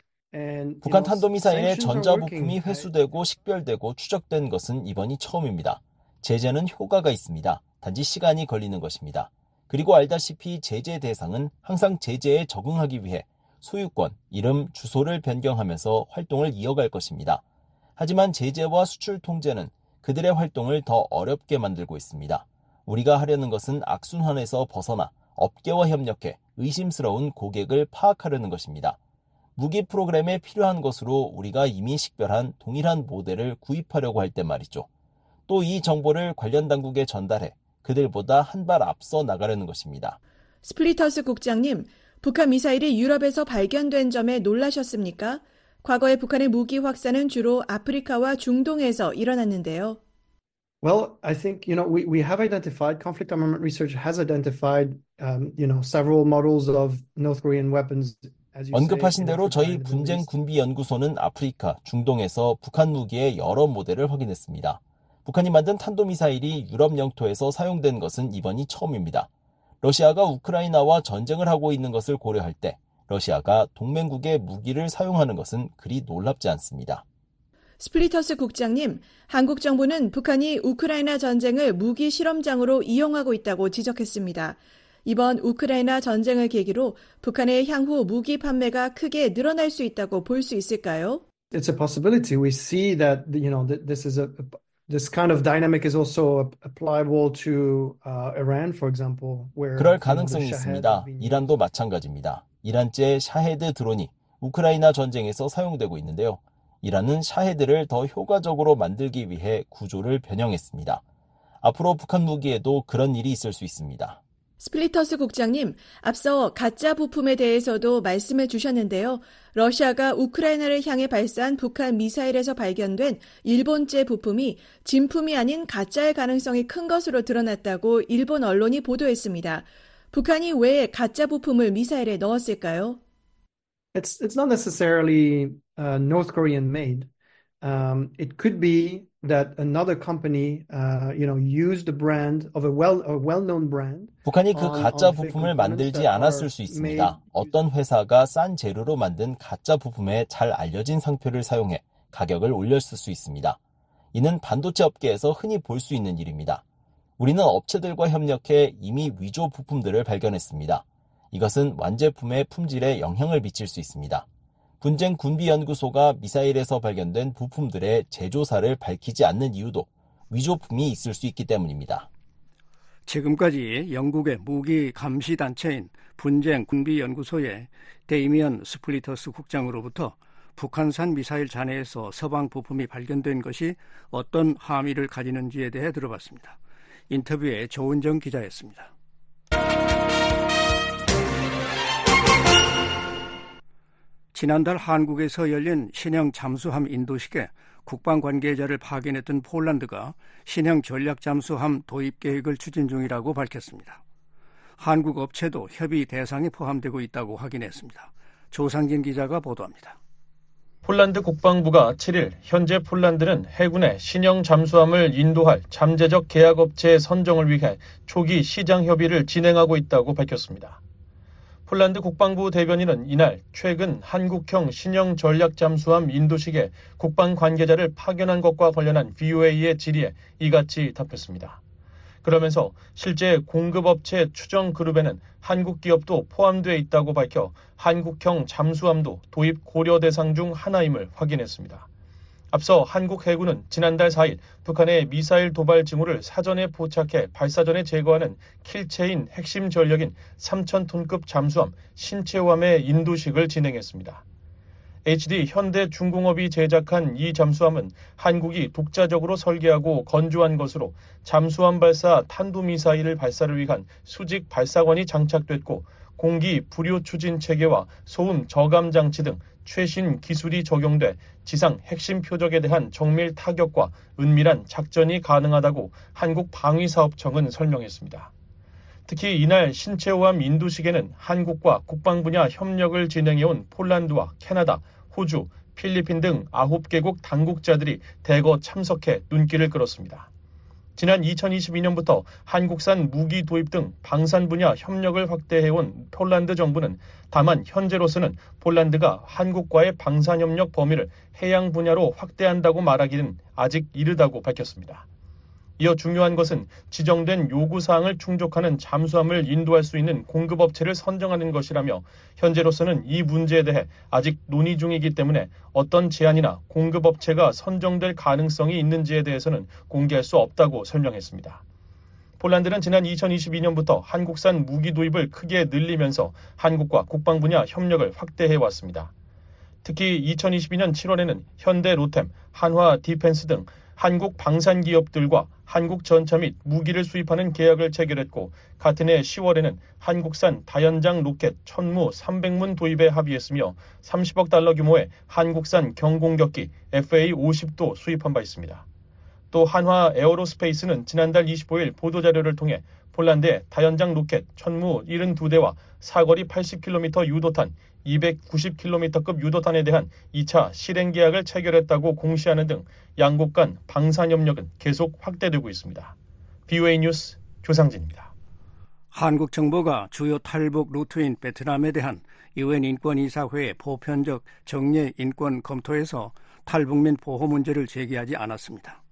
북한 탄도미사일의 전자부품이 회수되고 식별되고 추적된 것은 이번이 처음입니다. 제재는 효과가 있습니다. 단지 시간이 걸리는 것입니다. 그리고 알다시피 제재 대상은 항상 제재에 적응하기 위해 소유권, 이름, 주소를 변경하면서 활동을 이어갈 것입니다. 하지만 제재와 수출 통제는 그들의 활동을 더 어렵게 만들고 있습니다. 우리가 하려는 것은 악순환에서 벗어나 업계와 협력해 의심스러운 고객을 파악하려는 것입니다. 무기 프로그램에 필요한 것으로 우리가 이미 식별한 동일한 모델을 구입하려고 할 때 말이죠. 또 이 정보를 관련 당국에 전달해 그들보다 한 발 앞서 나가려는 것입니다. 스플리터스 국장님, 북한 미사일이 유럽에서 발견된 점에 놀라셨습니까? 과거에 북한의 무기 확산은 주로 아프리카와 중동에서 일어났는데요. Well, I think, we have identified, conflict armament research has identified, several models of North Korean weapons. 언급하신 대로 저희 분쟁 군비 연구소는 아프리카, 중동에서 북한 무기의 여러 모델을 확인했습니다. 북한이 만든 탄도미사일이 유럽 영토에서 사용된 것은 이번이 처음입니다. 러시아가 우크라이나와 전쟁을 하고 있는 것을 고려할 때 러시아가 동맹국의 무기를 사용하는 것은 그리 놀랍지 않습니다. 스플리터스 국장님, 한국 정부는 북한이 우크라이나 전쟁을 무기 실험장으로 이용하고 있다고 지적했습니다. 이번 우크라이나 전쟁을 계기로 북한의 향후 무기 판매가 크게 늘어날 수 있다고 볼 수 있을까요? It's a possibility. We see that this kind of dynamic is also applicable to Iran, for example, where 그럴 가능성이 있습니다. 이란도 마찬가지입니다. 이란제 샤헤드 드론이 우크라이나 전쟁에서 사용되고 있는데요. 이란은 샤헤드를 더 효과적으로 만들기 위해 구조를 변형했습니다. 앞으로 북한 무기에도 그런 일이 있을 수 있습니다. 스플리터스 국장님, 앞서 가짜 부품에 대해서도 말씀을 주셨는데요. 러시아가 우크라이나를 향해 발사한 북한 미사일에서 발견된 일본제 부품이 진품이 아닌 가짜의 가능성이 큰 것으로 드러났다고 일본 언론이 보도했습니다. 북한이 왜 가짜 부품을 미사일에 넣었을까요? It's not necessarily North Korean made. It could be that another company, used the brand of a well-known brand. 북한이 그 가짜 부품을 만들지 않았을 수 있습니다. 어떤 회사가 싼 재료로 만든 가짜 부품에 잘 알려진 상표를 사용해 가격을 올렸을 수 있습니다. 이는 반도체 업계에서 흔히 볼 수 있는 일입니다. 우리는 업체들과 협력해 이미 위조 부품들을 발견했습니다. 이것은 완제품의 품질에 영향을 미칠 수 있습니다. 분쟁 군비연구소가 미사일에서 발견된 부품들의 제조사를 밝히지 않는 이유도 위조품이 있을 수 있기 때문입니다. 지금까지 영국의 무기 감시 단체인 분쟁 군비연구소의 데이미언 스플리터스 국장으로부터 북한산 미사일 잔해에서 서방 부품이 발견된 것이 어떤 함의를 가지는지에 대해 들어봤습니다. 인터뷰에 조은정 기자였습니다. 지난달 한국에서 열린 신형 잠수함 인도식에 국방 관계자를 파견했던 폴란드가 신형 전략 잠수함 도입 계획을 추진 중이라고 밝혔습니다. 한국 업체도 협의 대상에 포함되고 있다고 확인했습니다. 조상진 기자가 보도합니다. 폴란드 국방부가 7일 현재 폴란드는 해군의 신형 잠수함을 인도할 잠재적 계약업체의 선정을 위해 초기 시장 협의를 진행하고 있다고 밝혔습니다. 폴란드 국방부 대변인은 이날 최근 한국형 신형 전략 잠수함 인도식에 국방 관계자를 파견한 것과 관련한 VOA의 질의에 이같이 답했습니다. 그러면서 실제 공급업체 추정 그룹에는 한국 기업도 포함되어 있다고 밝혀 한국형 잠수함도 도입 고려 대상 중 하나임을 확인했습니다. 앞서 한국 해군은 지난달 4일 북한의 미사일 도발 징후를 사전에 포착해 발사 전에 제거하는 킬체인 핵심 전력인 3,000톤급 잠수함 신체함의 인도식을 진행했습니다. HD 현대중공업이 제작한 이 잠수함은 한국이 독자적으로 설계하고 건조한 것으로 잠수함 발사 탄도미사일을 발사를 위한 수직 발사관이 장착됐고 공기 불요 추진 체계와 소음 저감 장치 등 최신 기술이 적용돼 지상 핵심 표적에 대한 정밀 타격과 은밀한 작전이 가능하다고 한국방위사업청은 설명했습니다. 특히 이날 신체호함 인도식에는 한국과 국방 분야 협력을 진행해온 폴란드와 캐나다, 호주, 필리핀 등 9개국 당국자들이 대거 참석해 눈길을 끌었습니다. 지난 2022년부터 한국산 무기 도입 등 방산 분야 협력을 확대해온 폴란드 정부는 다만 현재로서는 폴란드가 한국과의 방산협력 범위를 해양 분야로 확대한다고 말하기는 아직 이르다고 밝혔습니다. 이어 중요한 것은 지정된 요구사항을 충족하는 잠수함을 인도할 수 있는 공급업체를 선정하는 것이라며 현재로서는 이 문제에 대해 아직 논의 중이기 때문에 어떤 제안이나 공급업체가 선정될 가능성이 있는지에 대해서는 공개할 수 없다고 설명했습니다. 폴란드는 지난 2022년부터 한국산 무기 도입을 크게 늘리면서 한국과 국방 분야 협력을 확대해왔습니다. 특히 2022년 7월에는 현대 로템, 한화 디펜스 등 한국 방산 기업들과 한국 전차 및 무기를 수입하는 계약을 체결했고 같은 해 10월에는 한국산 다연장 로켓 천무 300문 도입에 합의했으며 30억 달러 규모의 한국산 경공격기 FA-50도 수입한 바 있습니다. 또 한화 에어로스페이스는 지난달 25일 보도자료를 통해 폴란드의 다연장 로켓 천무 72대와 사거리 80km 유도탄 290km급 유도탄에 대한 2차 실행 계약을 체결했다고 공시하는 등 양국 간 방산 협력은 계속 확대되고 있습니다. BOA 뉴스 조상진입니다. 한국 정부가 주요 탈북 루트인 베트남에 대한 UN 인권이사회의 보편적 정례 인권 검토에서 탈북민 보호 문제를 제기하지 않았습니다.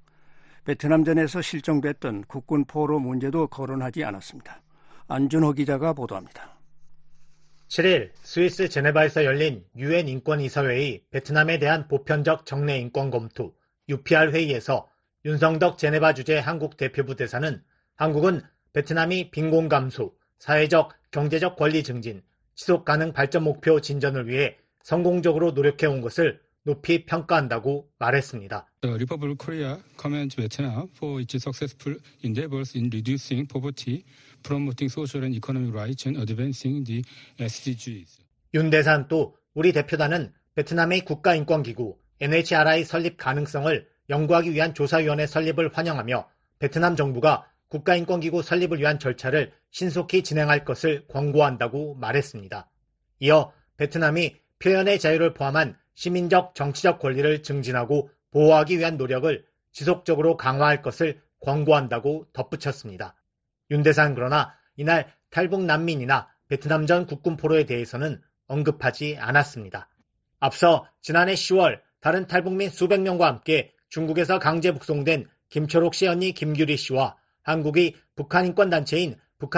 베트남전에서 실종됐던 국군 포로 문제도 거론하지 않았습니다. 안준호 기자가 보도합니다. 7일 스위스 제네바에서 열린 UN 인권이사회의 베트남에 대한 보편적 정례 인권 검토 UPR 회의에서 윤성덕 제네바 주재 한국 대표부 대사는 한국은 베트남이 빈곤 감소, 사회적, 경제적 권리 증진, 지속 가능 발전 목표 진전을 위해 성공적으로 노력해온 것을 높이 평가한다고 말했습니다. The Republic of Korea commends Vietnam for its successful endeavors in reducing poverty, promoting social and economic rights, and advancing the SDGs. 윤대산 또 우리 대표단은 베트남의 국가인권기구 NHRI 설립 가능성을 연구하기 위한 조사위원회 설립을 환영하며 베트남 정부가 국가인권기구 설립을 위한 절차를 신속히 진행할 것을 권고한다고 말했습니다. 이어 베트남이 표현의 자유를 포함한 시민적 정치적 권리를 증진하고 보호하기 위한 노력을 지속적으로 강화할 것을 권고한다고 덧붙였습니다. 윤대산 그러나 이날 탈북 난민이나 베트남전 국군 포로에 대해서는 언급하지 않았습니다. 앞서 지난해 10월 다른 탈북민 수백 명과 함께 중국에서 강제 북송된 김초록 씨 언니 김규리 씨와 한국이 북한인권단체인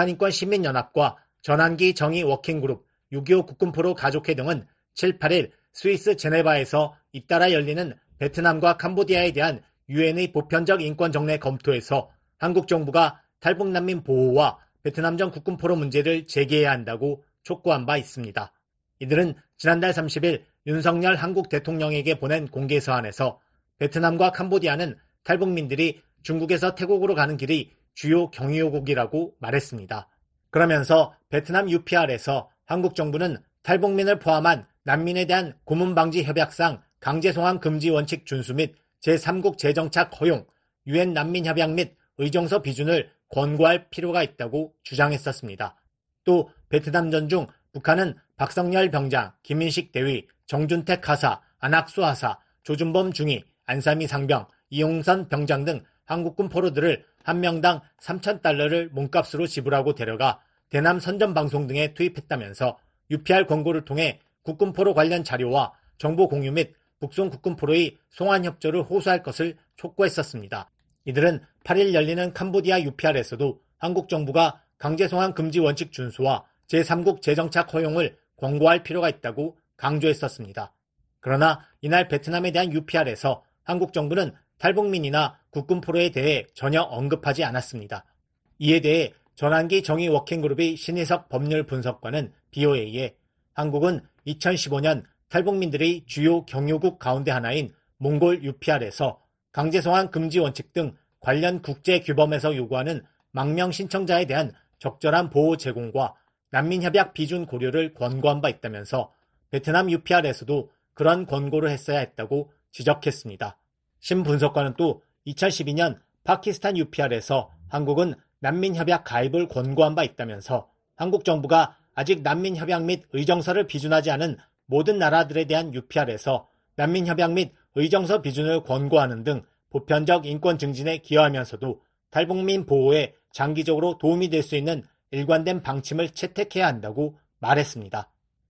북한인권시민연합과 전환기 정의 워킹그룹 6.25 국군포로 가족회 등은 7, 8일 스위스 제네바에서 잇따라 열리는 베트남과 캄보디아에 대한 유엔의 보편적 인권 정례 검토에서 한국 정부가 탈북난민 보호와 베트남전 국군포로 문제를 제기해야 한다고 촉구한 바 있습니다. 이들은 지난달 30일 윤석열 한국 대통령에게 보낸 공개 서한에서 베트남과 캄보디아는 탈북민들이 중국에서 태국으로 가는 길이 주요 경유국이라고 말했습니다. 그러면서 베트남 UPR에서 한국 정부는 탈북민을 포함한 난민에 대한 고문방지 협약상 강제송환 금지 원칙 준수 및 제3국 재정착 허용, 유엔 난민협약 및 의정서 비준을 권고할 필요가 있다고 주장했었습니다. 또 베트남전 중 북한은 박성열 병장, 김인식 대위, 정준택 하사, 안학수 하사, 조준범 중위, 안삼희 상병, 이용선 병장 등 한국군 포로들을 한 명당 3,000달러를 몸값으로 지불하고 데려가 대남 선전방송 등에 투입했다면서 UPR 권고를 통해 국군포로 관련 자료와 정보 공유 및 북송 국군포로의 송환 협조를 호소할 것을 촉구했었습니다. 이들은 8일 열리는 캄보디아 UPR에서도 한국 정부가 강제송환 금지 원칙 준수와 제3국 재정착 허용을 권고할 필요가 있다고 강조했었습니다. 그러나 이날 베트남에 대한 UPR에서 한국 정부는 탈북민이나 국군포로에 대해 전혀 언급하지 않았습니다. 이에 대해 전환기 정의 워킹그룹의 신희석 법률 분석관은 BOA에 한국은 2015년 탈북민들의 주요 경유국 가운데 하나인 몽골 UPR에서 강제송환 금지 원칙 등 관련 국제 규범에서 요구하는 망명 신청자에 대한 적절한 보호 제공과 난민협약 비준 고려를 권고한 바 있다면서 베트남 UPR에서도 그런 권고를 했어야 했다고 지적했습니다. 신 분석관은 또 2012년 파키스탄 UPR에서 한국은 난민협약 가입을 권고한 바 있다면서 한국 정부가 아직 난민협약 및 의정서를 비준하지 않은 모든 나라들에 대한 UPR에서 난민협약 및 의정서 비준을 권고하는 등 보편적 인권 증진에 기여하면서도 탈북민 보호에 장기적으로 도움이 될 수 있는 일관된 방침을 채택해야 한다고 말했습니다.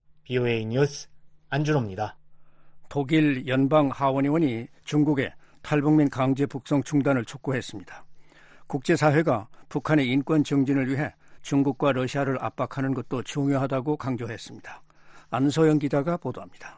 BOA 뉴스 안준호입니다. 독일 연방 하원의원이 중국에 탈북민 강제 북송 중단을 촉구했습니다. 국제사회가 북한의 인권 증진을 위해 중국과 러시아를 압박하는 것도 중요하다고 강조했습니다. 안소영 기자가 보도합니다.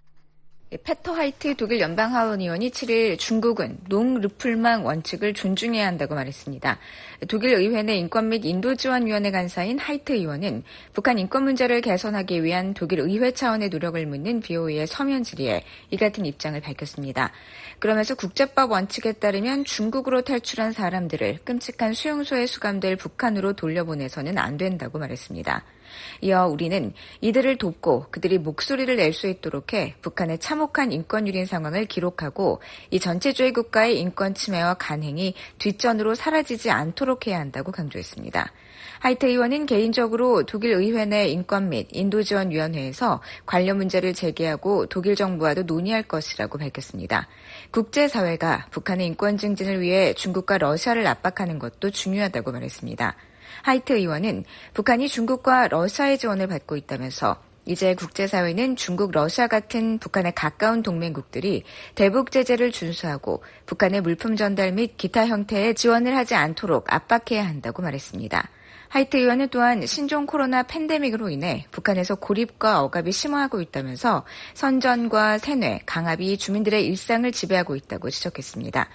페터 하이트 독일 연방하원의원이 7일 중국은 농르플망 원칙을 존중해야 한다고 말했습니다. 독일 의회 내 인권 및 인도지원위원회 간사인 하이트 의원은 북한 인권 문제를 개선하기 위한 독일 의회 차원의 노력을 묻는 BOA의 서면 질의에 이 같은 입장을 밝혔습니다. 그러면서 국제법 원칙에 따르면 중국으로 탈출한 사람들을 끔찍한 수용소에 수감될 북한으로 돌려보내서는 안 된다고 말했습니다. 이어 우리는 이들을 돕고 그들이 목소리를 낼 수 있도록 해 북한의 참혹한 인권 유린 상황을 기록하고 이 전체주의 국가의 인권 침해와 간행이 뒷전으로 사라지지 않도록 해야 한다고 강조했습니다. 하이트 의원은 개인적으로 독일 의회 내 인권 및 인도지원위원회에서 관련 문제를 제기하고 독일 정부와도 논의할 것이라고 밝혔습니다. 국제사회가 북한의 인권 증진을 위해 중국과 러시아를 압박하는 것도 중요하다고 말했습니다. 하이트 의원은 북한이 중국과 러시아의 지원을 받고 있다면서 이제 국제사회는 중국, 러시아 같은 북한의 가까운 동맹국들이 대북 제재를 준수하고 북한의 물품 전달 및 기타 형태의 지원을 하지 않도록 압박해야 한다고 말했습니다. 하이트 의원은 또한 신종 코로나 팬데믹으로 인해 북한에서 고립과 억압이 심화하고 있다면서 선전과 세뇌, 강압이 주민들의 일상을 지배하고 있다고 지적했습니다.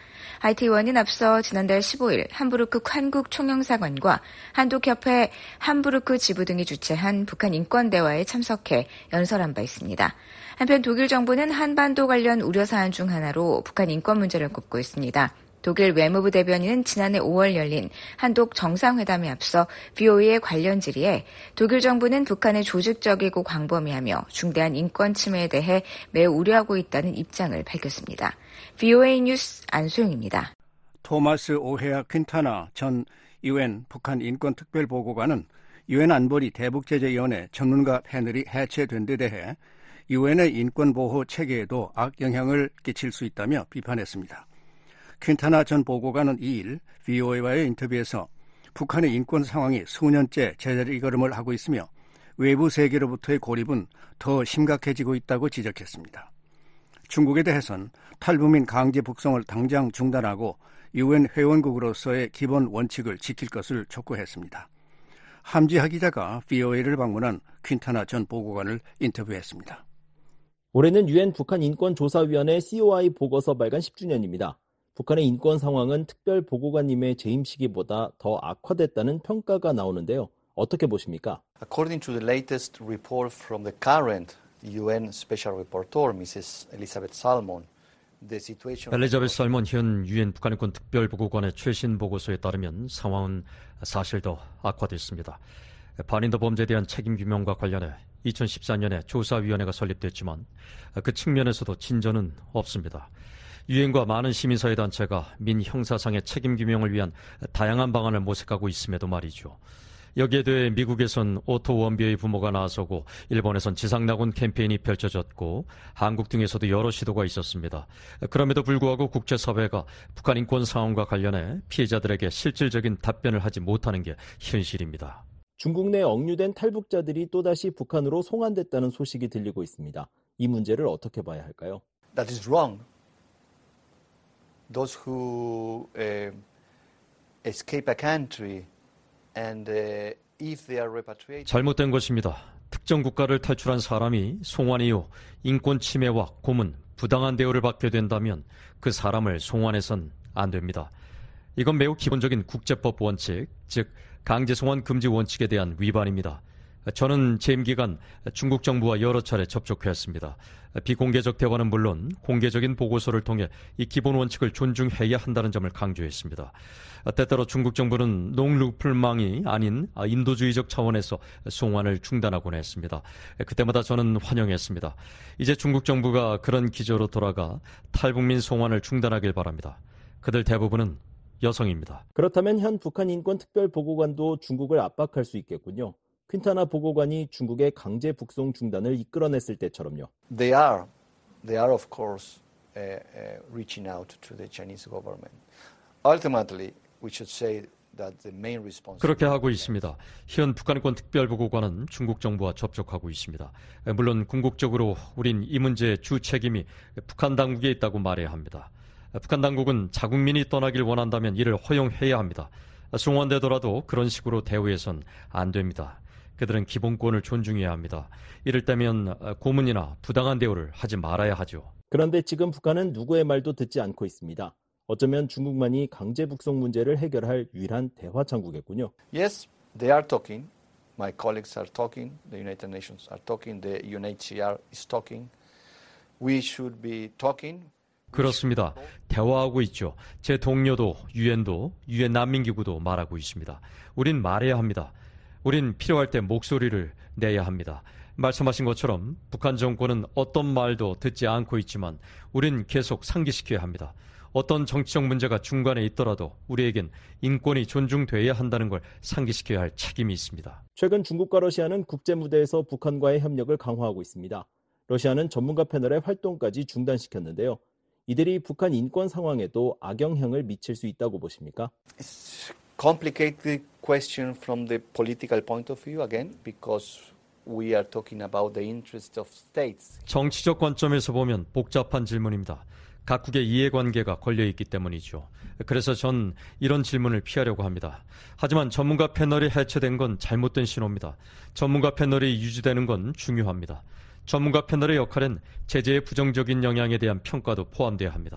하이트 의원은 앞서 지난달 15일 함부르크 한국총영사관과 한독협회 함부르크 지부 등이 주최한 북한 인권대화에 참석해 연설한 바 있습니다. 한편 독일 정부는 한반도 관련 우려사안 중 하나로 북한 인권 문제를 꼽고 있습니다. 독일 외무부 대변인은 지난해 5월 열린 한독 정상회담에 앞서 VOA의 관련 질의에 독일 정부는 북한을 조직적이고 광범위하며 중대한 인권 침해에 대해 매우 우려하고 있다는 입장을 밝혔습니다. VOA 뉴스 안소영입니다. 토마스 오헤아 퀸타나 전 UN 북한 인권특별보고관은 UN 안보리 대북제재위원회 전문가 패널이 해체된 데 대해 UN의 인권보호 체계에도 악영향을 끼칠 수 있다며 비판했습니다. 퀸타나 전 보고관은 2일 VOA와의 인터뷰에서 북한의 인권 상황이 수년째 제자리걸음을 하고 있으며 외부 세계로부터의 고립은 더 심각해지고 있다고 지적했습니다. 중국에 대해선 탈북민 강제 북송을 당장 중단하고 UN 회원국으로서의 기본 원칙을 지킬 것을 촉구했습니다. 함지하 기자가 VOA를 방문한 퀸타나 전 보고관을 인터뷰했습니다. 올해는 UN 북한 인권조사위원회 COI 보고서 발간 10주년입니다. 북한의 인권 상황은 특별보고관님의 재임 시기보다 더 악화됐다는 평가가 나오는데요. 어떻게 보십니까? According to the latest report from the current UN Special Rapporteur, Mrs. Elizabeth Salmon, 엘리자베스 살몬 현 유엔 북한인권 특별보고관의 최신 보고서에 따르면 상황은 사실 더 악화됐습니다. 반인도 범죄에 대한 책임 규명과 관련해 2014년에 조사위원회가 설립됐지만 그 측면에서도 진전은 없습니다. 유엔과 많은 시민사회단체가 민형사상의 책임 규명을 위한 다양한 방안을 모색하고 있음에도 말이죠. 여기에 대해 미국에선 오토 원비의 부모가 나서고 일본에선 지상낙원 캠페인이 펼쳐졌고 한국 등에서도 여러 시도가 있었습니다. 그럼에도 불구하고 국제사회가 북한 인권 상황과 관련해 피해자들에게 실질적인 답변을 하지 못하는 게 현실입니다. 중국 내 억류된 탈북자들이 또다시 북한으로 송환됐다는 소식이 들리고 있습니다. 이 문제를 어떻게 봐야 할까요? That is wrong. Those who escape a country and if they are repatriated. 잘못된 것입니다. 특정 국가를 탈출한 사람이 송환 이후 인권 침해와 고문, 부당한 대우를 받게 된다면 그 사람을 송환해선 안 됩니다. 이건 매우 기본적인 국제법 원칙, 즉 강제 송환 금지 원칙에 대한 위반입니다. 저는 재임 기간 중국 정부와 여러 차례 접촉했습니다. 비공개적 대화는 물론 공개적인 보고서를 통해 이 기본 원칙을 존중해야 한다는 점을 강조했습니다. 때때로 중국 정부는 농루플망이 아닌 인도주의적 차원에서 송환을 중단하곤 했습니다. 그때마다 저는 환영했습니다. 이제 중국 정부가 그런 기조로 돌아가 탈북민 송환을 중단하길 바랍니다. 그들 대부분은 여성입니다. 그렇다면 현 북한 인권특별보고관도 중국을 압박할 수 있겠군요. 퀸타나 보고관이 중국의 강제 북송 중단을 이끌어냈을 때처럼요. They are of course reaching out to the Chinese government. Ultimately, we should say that the main responsibility. 그렇게 하고 있습니다. 현 북한인권 특별보고관은 중국 정부와 접촉하고 있습니다. 물론 궁극적으로 우린 이 문제의 주 책임이 북한 당국에 있다고 말해야 합니다. 북한 당국은 자국민이 떠나길 원한다면 이를 허용해야 합니다. 송환되더라도 그런 식으로 대우해선 안 됩니다. 그들은 기본권을 존중해야 합니다. 이럴 때면 고문이나 부당한 대우를 하지 말아야 하죠. 그런데 지금 북한은 누구의 말도 듣지 않고 있습니다. 어쩌면 중국만이 강제 북송 문제를 해결할 유일한 대화 창구겠군요. Yes, they are talking. My colleagues are talking. The United Nations are talking. The UNHCR is talking. We should be talking. 그렇습니다. 대화하고 있죠. 제 동료도 유엔도 유엔 난민기구도 말하고 있습니다. 우린 말해야 합니다. 우린 필요할 때 목소리를 내야 합니다. 말씀하신 것처럼 북한 정권은 어떤 말도 듣지 않고 있지만 우린 계속 상기시켜야 합니다. 어떤 정치적 문제가 중간에 있더라도 우리에겐 인권이 존중돼야 한다는 걸 상기시켜야 할 책임이 있습니다. 최근 중국과 러시아는 국제 무대에서 북한과의 협력을 강화하고 있습니다. 러시아는 전문가 패널의 활동까지 중단시켰는데요. 이들이 북한 인권 상황에도 악영향을 미칠 수 있다고 보십니까? It's complicated question from the political point of view again because we are talking about the interests of states. 정치적 관점에서 보면 복잡한 질문입니다. 각국의 이해관계가 걸려있기 때문이죠. 그래서 전 이런 질문을 피하려고 합니다. 하지만 전문가 패널이 해체된 건 잘못된 신호입니다. 전문가 패널이 유지되는 건 중요합니다. 전문가 패널의 역할은 제재의 부정적인 영향에 대한 평가도 포함돼야 합니다.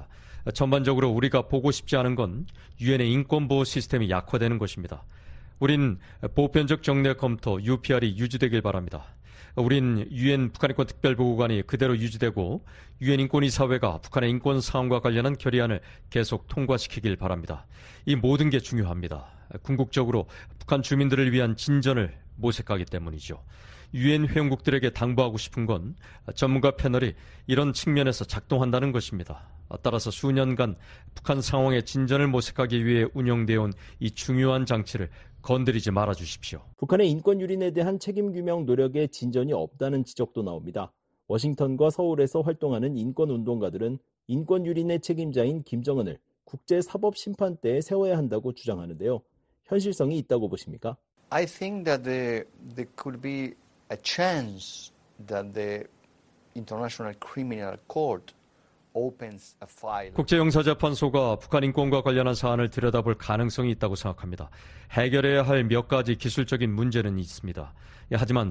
전반적으로 우리가 보고 싶지 않은 건 유엔의 인권보호 시스템이 약화되는 것입니다. 우린 보편적 정례 검토 UPR이 유지되길 바랍니다. 우린 유엔 북한인권 특별보고관이 그대로 유지되고 유엔 인권이사회가 북한의 인권 상황과 관련한 결의안을 계속 통과시키길 바랍니다. 이 모든 게 중요합니다. 궁극적으로 북한 주민들을 위한 진전을 모색하기 때문이죠. 유엔 회원국들에게 당부하고 싶은 건 전문가 패널이 이런 측면에서 작동한다는 것입니다. 따라서 수년간 북한 상황의 진전을 모색하기 위해 운영되어 온 이 중요한 장치를 건드리지 말아 주십시오. 북한의 인권 유린에 대한 책임 규명 노력에 진전이 없다는 지적도 나옵니다. 워싱턴과 서울에서 활동하는 인권 운동가들은 인권 유린의 책임자인 김정은을 국제사법심판대에 세워야 한다고 주장하는데요. 현실성이 있다고 보십니까? I think that there could be a chance that the International Criminal Court opens a file. 국제형사재판소가 북한 인권과 관련한 사안을 들여다볼 가능성이 있다고 생각합니다. 해결해야 할 몇 가지 기술적인 문제는 있습니다. 하지만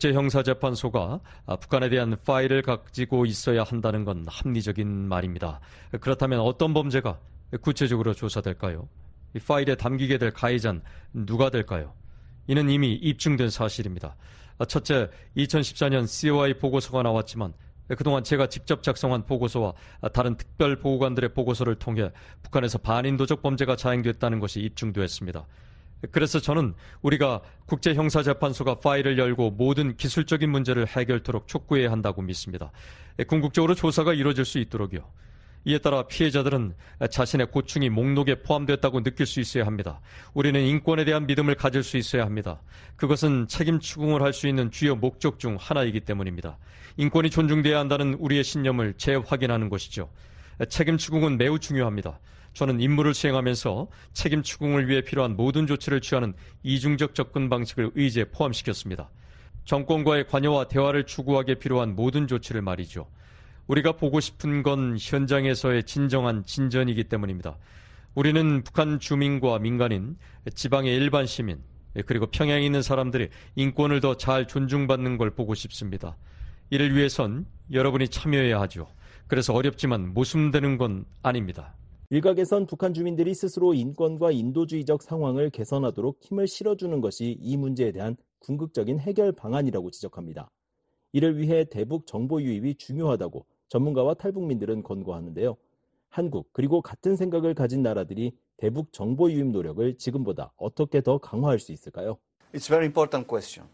국제형사재판소가 북한에 대한 파일을 가지고 있어야 한다는 건 합리적인 말입니다. 그렇다면 어떤 범죄가 구체적으로 조사될까요? 이 파일에 담기게 될 가해자는 누가 될까요? 이는 이미 입증된 사실입니다. 첫째, 2014년 COI 보고서가 나왔지만 그동안 제가 직접 작성한 보고서와 다른 특별보고관들의 보고서를 통해 북한에서 반인도적 범죄가 자행됐다는 것이 입증되었습니다. 그래서 저는 우리가 국제형사재판소가 파일을 열고 모든 기술적인 문제를 해결토록 촉구해야 한다고 믿습니다. 궁극적으로 조사가 이루어질 수 있도록요. 이에 따라 피해자들은 자신의 고충이 목록에 포함됐다고 느낄 수 있어야 합니다. 우리는 인권에 대한 믿음을 가질 수 있어야 합니다. 그것은 책임 추궁을 할 수 있는 주요 목적 중 하나이기 때문입니다. 인권이 존중돼야 한다는 우리의 신념을 재확인하는 것이죠. 책임 추궁은 매우 중요합니다. 저는 임무를 수행하면서 책임 추궁을 위해 필요한 모든 조치를 취하는 이중적 접근 방식을 의제에 포함시켰습니다. 정권과의 관여와 대화를 추구하기에 필요한 모든 조치를 말이죠. 우리가 보고 싶은 건 현장에서의 진정한 진전이기 때문입니다. 우리는 북한 주민과 민간인, 지방의 일반 시민, 그리고 평양에 있는 사람들이 인권을 더 잘 존중받는 걸 보고 싶습니다. 이를 위해선 여러분이 참여해야 하죠. 그래서 어렵지만 모순되는 건 아닙니다. 일각에선 북한 주민들이 스스로 인권과 인도주의적 상황을 개선하도록 힘을 실어주는 것이 이 문제에 대한 궁극적인 해결 방안이라고 지적합니다. 이를 위해 대북 정보 유입이 중요하다고 전문가와 탈북민들은 권고하는데요. 한국 그리고 같은 생각을 가진 나라들이 대북 정보 유입 노력을 지금보다 어떻게 더 강화할 수 있을까요? It's a very important question.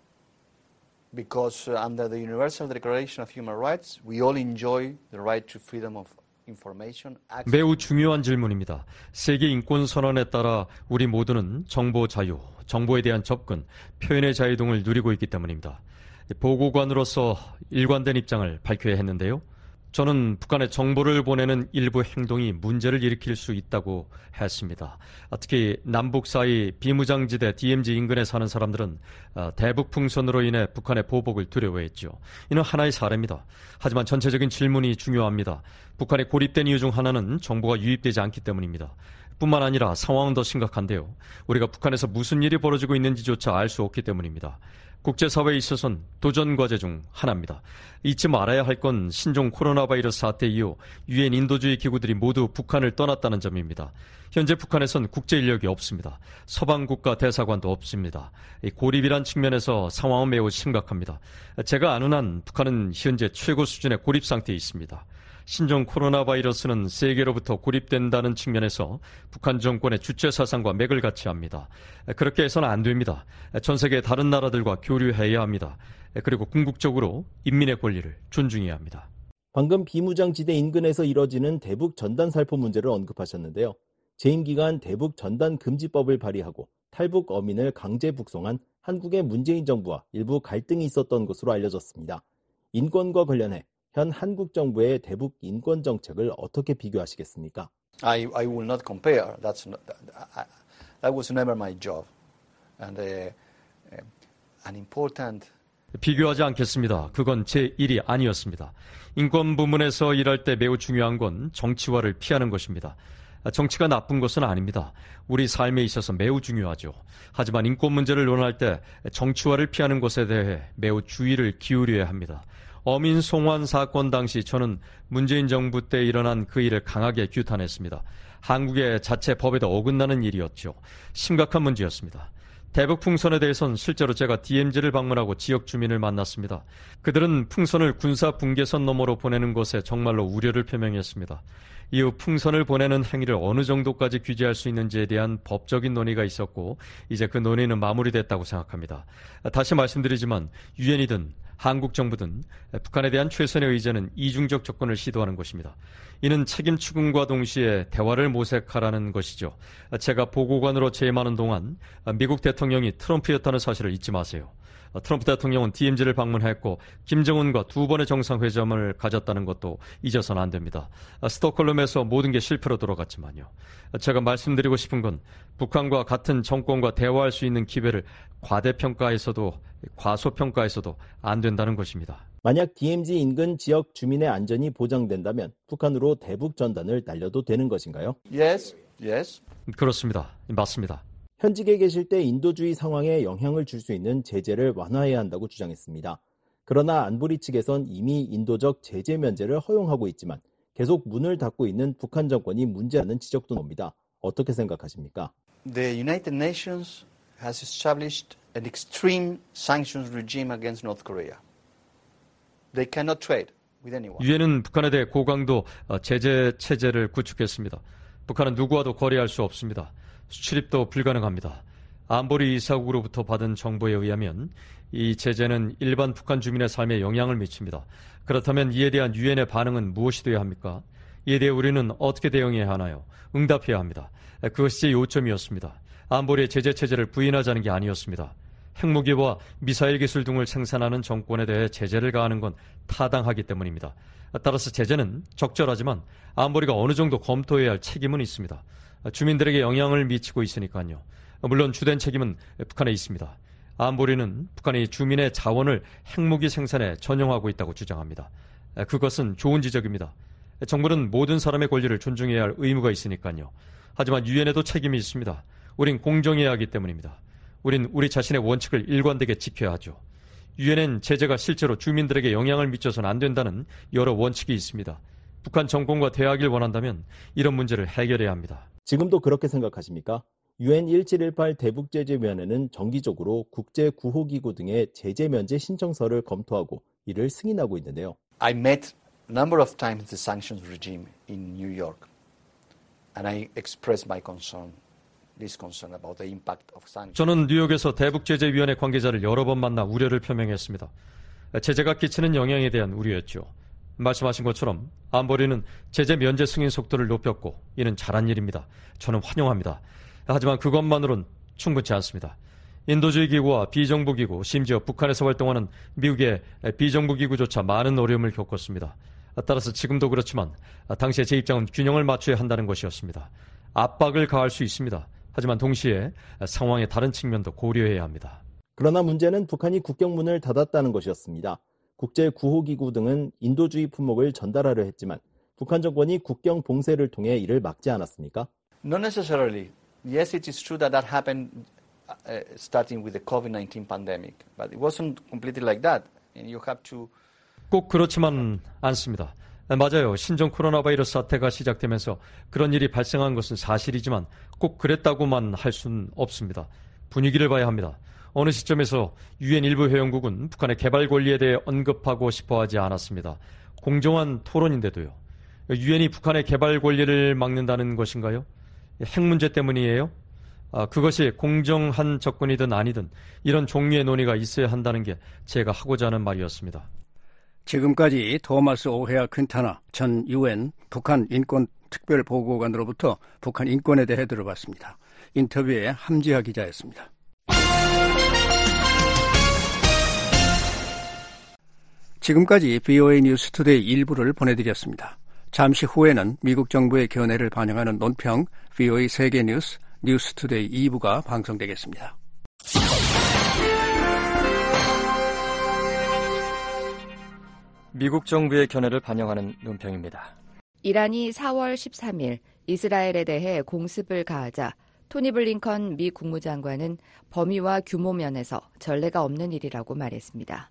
Because under the Universal Declaration of Human Rights, we all enjoy the right to freedom of information. 매우 중요한 질문입니다. 세계 인권 선언에 따라 우리 모두는 정보 자유, 정보에 대한 접근, 표현의 자유 등을 누리고 있기 때문입니다. 보고관으로서 일관된 입장을 밝혀야 했는데요. 저는 북한에 정보를 보내는 일부 행동이 문제를 일으킬 수 있다고 했습니다. 특히 남북 사이 비무장지대 DMZ 인근에 사는 사람들은 대북 풍선으로 인해 북한의 보복을 두려워했죠. 이는 하나의 사례입니다. 하지만 전체적인 질문이 중요합니다. 북한에 고립된 이유 중 하나는 정보가 유입되지 않기 때문입니다. 뿐만 아니라 상황은 더 심각한데요. 우리가 북한에서 무슨 일이 벌어지고 있는지조차 알 수 없기 때문입니다. 국제사회에 있어서는 도전과제 중 하나입니다. 잊지 말아야 할 건 신종 코로나 바이러스 사태 이후 유엔 인도주의 기구들이 모두 북한을 떠났다는 점입니다. 현재 북한에선 국제 인력이 없습니다. 서방 국가 대사관도 없습니다. 고립이란 측면에서 상황은 매우 심각합니다. 제가 아는 한 북한은 현재 최고 수준의 고립 상태에 있습니다. 신종 코로나 바이러스는 세계로부터 고립된다는 측면에서 북한 정권의 주체 사상과 맥을 같이 합니다. 그렇게 해서는 안 됩니다. 전 세계 다른 나라들과 교류해야 합니다. 그리고 궁극적으로 인민의 권리를 존중해야 합니다. 방금 비무장지대 인근에서 이뤄지는 대북 전단 살포 문제를 언급하셨는데요. 재임 기간 대북 전단 금지법을 발의하고 탈북 어민을 강제 북송한 한국의 문재인 정부와 일부 갈등이 있었던 것으로 알려졌습니다. 인권과 관련해 현 한국 정부의 대북 인권 정책을 어떻게 비교하시겠습니까? I will not compare. That was never my job. And an important 비교하지 않겠습니다. 그건 제 일이 아니었습니다. 인권 부문에서 일할 때 매우 중요한 건 정치화를 피하는 것입니다. 정치가 나쁜 것은 아닙니다. 우리 삶에 있어서 매우 중요하죠. 하지만 인권 문제를 논할 때 정치화를 피하는 것에 대해 매우 주의를 기울여야 합니다. 어민 송환 사건 당시 저는 문재인 정부 때 일어난 그 일을 강하게 규탄했습니다. 한국의 자체 법에도 어긋나는 일이었죠. 심각한 문제였습니다. 대북 풍선에 대해서는 실제로 제가 DMZ를 방문하고 지역 주민을 만났습니다. 그들은 풍선을 군사 분계선 너머로 보내는 것에 정말로 우려를 표명했습니다. 이후 풍선을 보내는 행위를 어느 정도까지 규제할 수 있는지에 대한 법적인 논의가 있었고 이제 그 논의는 마무리됐다고 생각합니다. 다시 말씀드리지만 유엔이든 한국 정부든 북한에 대한 최선의 의제는 이중적 접근을 시도하는 것입니다. 이는 책임 추궁과 동시에 대화를 모색하라는 것이죠. 제가 보고관으로 재임하는 동안 미국 대통령이 트럼프였다는 사실을 잊지 마세요. 트럼프 대통령은 DMZ를 방문했고 김정은과 2번의 정상회담을 가졌다는 것도 잊어서는 안 됩니다. 스톡홀름에서 모든 게 실패로 돌아갔지만요. 제가 말씀드리고 싶은 건 북한과 같은 정권과 대화할 수 있는 기회를 과대평가해서도 과소평가해서도 안 된다는 것입니다. 만약 DMZ 인근 지역 주민의 안전이 보장된다면 북한으로 대북 전단을 날려도 되는 것인가요? Yes. 그렇습니다. 맞습니다. 현직에 계실 때 인도주의 상황에 영향을 줄 수 있는 제재를 완화해야 한다고 주장했습니다. 그러나 안보리 측에선 이미 인도적 제재 면제를 허용하고 있지만 계속 문을 닫고 있는 북한 정권이 문제라는 지적도 나옵니다. 어떻게 생각하십니까? The United Nations has established an extreme sanctions regime against North Korea. They cannot trade with anyone. 유엔은 북한에 대해 고강도 제재 체제를 구축했습니다. 북한은 누구와도 거래할 수 없습니다. 수출입도 불가능합니다. 안보리 이사국으로부터 받은 정보에 의하면 이 제재는 일반 북한 주민의 삶에 영향을 미칩니다. 그렇다면 이에 대한 유엔의 반응은 무엇이 되어야 합니까? 이에 대해 우리는 어떻게 대응해야 하나요? 응답해야 합니다. 그것이 제 요점이었습니다. 안보리의 제재 체제를 부인하자는 게 아니었습니다. 핵무기와 미사일 기술 등을 생산하는 정권에 대해 제재를 가하는 건 타당하기 때문입니다. 따라서 제재는 적절하지만 안보리가 어느 정도 검토해야 할 책임은 있습니다. 주민들에게 영향을 미치고 있으니까요. 물론 주된 책임은 북한에 있습니다. 안보리는 북한이 주민의 자원을 핵무기 생산에 전용하고 있다고 주장합니다. 그것은 좋은 지적입니다. 정부는 모든 사람의 권리를 존중해야 할 의무가 있으니까요. 하지만 유엔에도 책임이 있습니다. 우린 공정해야 하기 때문입니다. 우린 우리 자신의 원칙을 일관되게 지켜야 하죠. 유엔엔 제재가 실제로 주민들에게 영향을 미쳐서는 안 된다는 여러 원칙이 있습니다. 북한 정권과 대화하길 원한다면 이런 문제를 해결해야 합니다. 지금도 그렇게 생각하십니까? UN 1718 대북제재위원회는 정기적으로 국제구호기구 등의 제재 면제 신청서를 검토하고 이를 승인하고 있는데요. I met a number of times the sanctions regime in New York, and I expressed my concern. About the impact of sanctions. 저는 뉴욕에서 대북제재위원회 관계자를 여러 번 만나 우려를 표명했습니다. 제재가 끼치는 영향에 대한 우려였죠. 말씀하신 것처럼 안보리는 제재 면제 승인 속도를 높였고 이는 잘한 일입니다. 저는 환영합니다. 하지만 그것만으로는 충분치 않습니다. 인도주의 기구와 비정부기구, 심지어 북한에서 활동하는 미국의 비정부기구조차 많은 어려움을 겪었습니다. 따라서 지금도 그렇지만 당시에 제 입장은 균형을 맞춰야 한다는 것이었습니다. 압박을 가할 수 있습니다. 하지만 동시에 상황의 다른 측면도 고려해야 합니다. 그러나 문제는 북한이 국경문을 닫았다는 것이었습니다. 국제구호기구 등은 인도주의 품목을 전달하려 했지만 북한 정권이 국경 봉쇄를 통해 이를 막지 않았습니까? Not necessarily. Yes, it is true that happened starting with the COVID-19 pandemic, but it wasn't completely like that. And you have to. 꼭 그렇지만 않습니다. 맞아요. 신종 코로나 바이러스 사태가 시작되면서 그런 일이 발생한 것은 사실이지만 꼭 그랬다고만 할 수는 없습니다. 분위기를 봐야 합니다. 어느 시점에서 유엔 일부 회원국은 북한의 개발 권리에 대해 언급하고 싶어 하지 않았습니다. 공정한 토론인데도요. 유엔이 북한의 개발 권리를 막는다는 것인가요? 핵 문제 때문이에요? 그것이 공정한 접근이든 아니든 이런 종류의 논의가 있어야 한다는 게 제가 하고자 하는 말이었습니다. 지금까지 토마스 오헤아 퀸타나 전 UN 북한 인권 특별보고관으로부터 북한 인권에 대해 들어봤습니다. 인터뷰에 함지하 기자였습니다. 지금까지 VOA 뉴스 투데이 일부를 보내드렸습니다. 잠시 후에는 미국 정부의 견해를 반영하는 논평 VOA 세계뉴스 뉴스 투데이 2부가 방송되겠습니다. 미국 정부의 견해를 반영하는 논평입니다. 이란이 4월 13일 이스라엘에 대해 공습을 가하자 토니 블링컨 미 국무장관은 범위와 규모 면에서 전례가 없는 일이라고 말했습니다.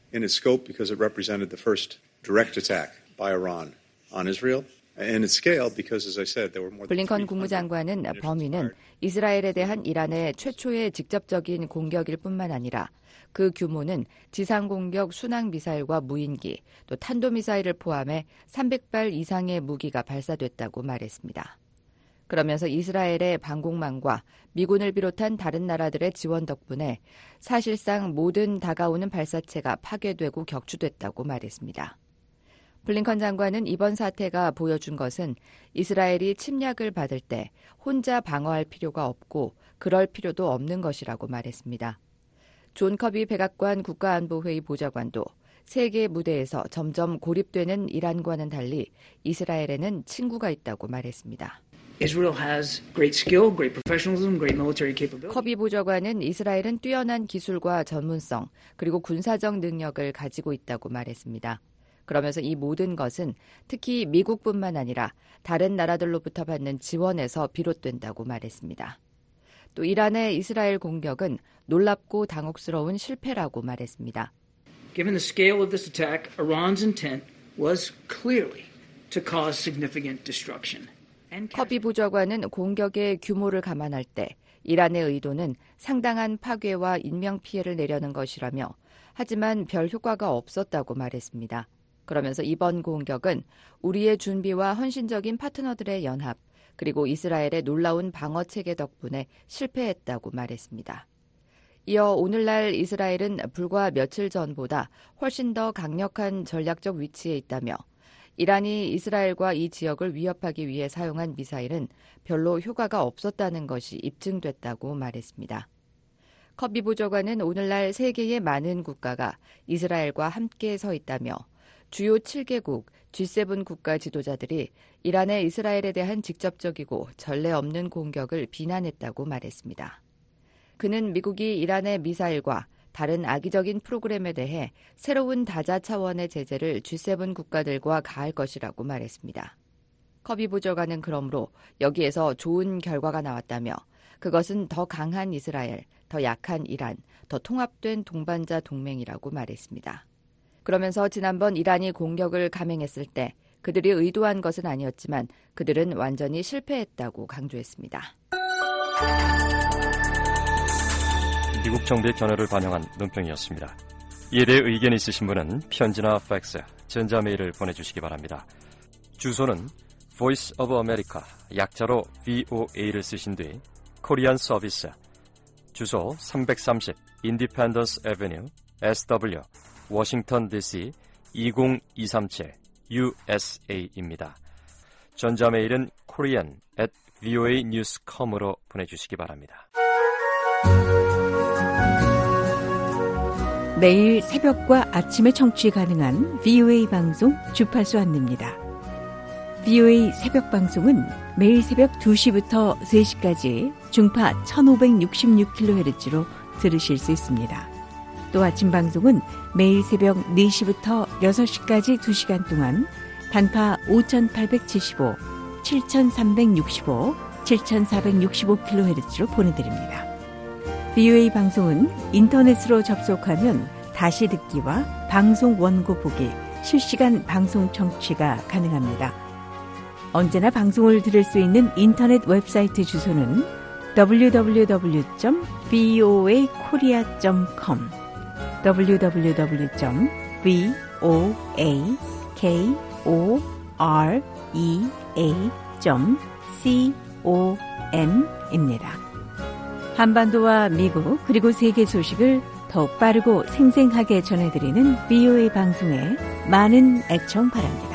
in its scope because it represented the first direct attack by Iran on Israel. And its scale because, as I said, there were more than 블링컨 국무장관은 범위는 이스라엘에 대한 이란의 최초의 직접적인 공격일 뿐만 아니라 그 규모는 지상공격 순항미사일과 무인기, 또 탄도미사일을 포함해 300발 이상의 무기가 발사됐다고 말했습니다. 그러면서 이스라엘의 방공망과 미군을 비롯한 다른 나라들의 지원 덕분에 사실상 모든 다가오는 발사체가 파괴되고 격추됐다고 말했습니다. 블링컨 장관은 이번 사태가 보여준 것은 이스라엘이 침략을 받을 때 혼자 방어할 필요가 없고 그럴 필요도 없는 것이라고 말했습니다. 존 커비 백악관 국가안보회의 보좌관도 세계 무대에서 점점 고립되는 이란과는 달리 이스라엘에는 친구가 있다고 말했습니다. Israel has great skill, great professionalism, great military capability. 커비 보좌관은 이스라엘은 뛰어난 기술과 전문성 그리고 군사적 능력을 가지고 있다고 말했습니다. 그러면서 이 모든 것은 특히 미국뿐만 아니라 다른 나라들로부터 받는 지원에서 비롯된다고 말했습니다. 또 이란의 이스라엘 공격은 놀랍고 당혹스러운 실패라고 말했습니다. Given the scale of this attack, Iran's intent was clearly to cause significant destruction. 커비 보좌관은 공격의 규모를 감안할 때 이란의 의도는 상당한 파괴와 인명피해를 내려는 것이라며 하지만 별 효과가 없었다고 말했습니다. 그러면서 이번 공격은 우리의 준비와 헌신적인 파트너들의 연합 그리고 이스라엘의 놀라운 방어체계 덕분에 실패했다고 말했습니다. 이어 오늘날 이스라엘은 불과 며칠 전보다 훨씬 더 강력한 전략적 위치에 있다며 이란이 이스라엘과 이 지역을 위협하기 위해 사용한 미사일은 별로 효과가 없었다는 것이 입증됐다고 말했습니다. 커비 보좌관은 오늘날 세계의 많은 국가가 이스라엘과 함께 서 있다며 주요 7개국 G7 국가 지도자들이 이란의 이스라엘에 대한 직접적이고 전례 없는 공격을 비난했다고 말했습니다. 그는 미국이 이란의 미사일과 다른 악의적인 프로그램에 대해 새로운 다자 차원의 제재를 G7 국가들과 가할 것이라고 말했습니다. 커비 보좌관은 그러므로 여기에서 좋은 결과가 나왔다며 그것은 더 강한 이스라엘, 더 약한 이란, 더 통합된 동반자 동맹이라고 말했습니다. 그러면서 지난번 이란이 공격을 감행했을 때 그들이 의도한 것은 아니었지만 그들은 완전히 실패했다고 강조했습니다. 미국 정부의 견해를 반영한 논평이었습니다. 이에 대해 의견이 있으신 분은 편지나 팩스, 전자메일을 보내주시기 바랍니다. 주소는 Voice of America, 약자로 VOA를 쓰신 뒤 코리안 서비스, 주소 330 Independence Avenue, SW, 워싱턴 DC 20237 USA입니다. 전자메일은 korean@voanews.com으로 보내주시기 바랍니다. 매일 새벽과 아침에 청취 가능한 VOA 방송 주파수 안내입니다. VOA 새벽 방송은 매일 새벽 2시부터 3시까지 중파 1566kHz로 들으실 수 있습니다. 또 아침 방송은 매일 새벽 4시부터 6시까지 2시간 동안 단파 5875, 7365, 7465kHz로 보내드립니다. VOA 방송은 인터넷으로 접속하면 다시 듣기와 방송 원고 보기, 실시간 방송 청취가 가능합니다. 언제나 방송을 들을 수 있는 인터넷 웹사이트 주소는 www.voakorea.com www.voakorea.com입니다. 한반도와 미국 그리고 세계 소식을 더욱 빠르고 생생하게 전해드리는 VOA 방송에 많은 애청 바랍니다.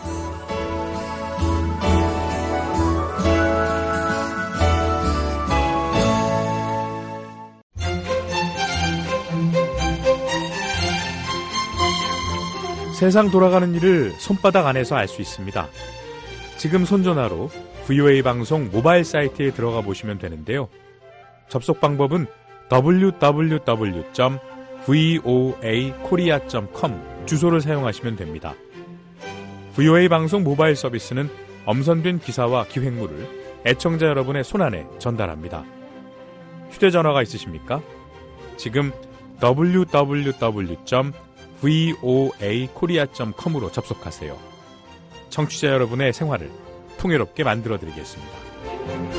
세상 돌아가는 일을 손바닥 안에서 알 수 있습니다. 지금 손전화로 VOA 방송 모바일 사이트에 들어가 보시면 되는데요. 접속 방법은 www.voakorea.com 주소를 사용하시면 됩니다. VOA 방송 모바일 서비스는 엄선된 기사와 기획물을 애청자 여러분의 손안에 전달합니다. 휴대전화가 있으십니까? 지금 www.voakorea.com voakorea.com으로 접속하세요. 청취자 여러분의 생활을 풍요롭게 만들어드리겠습니다.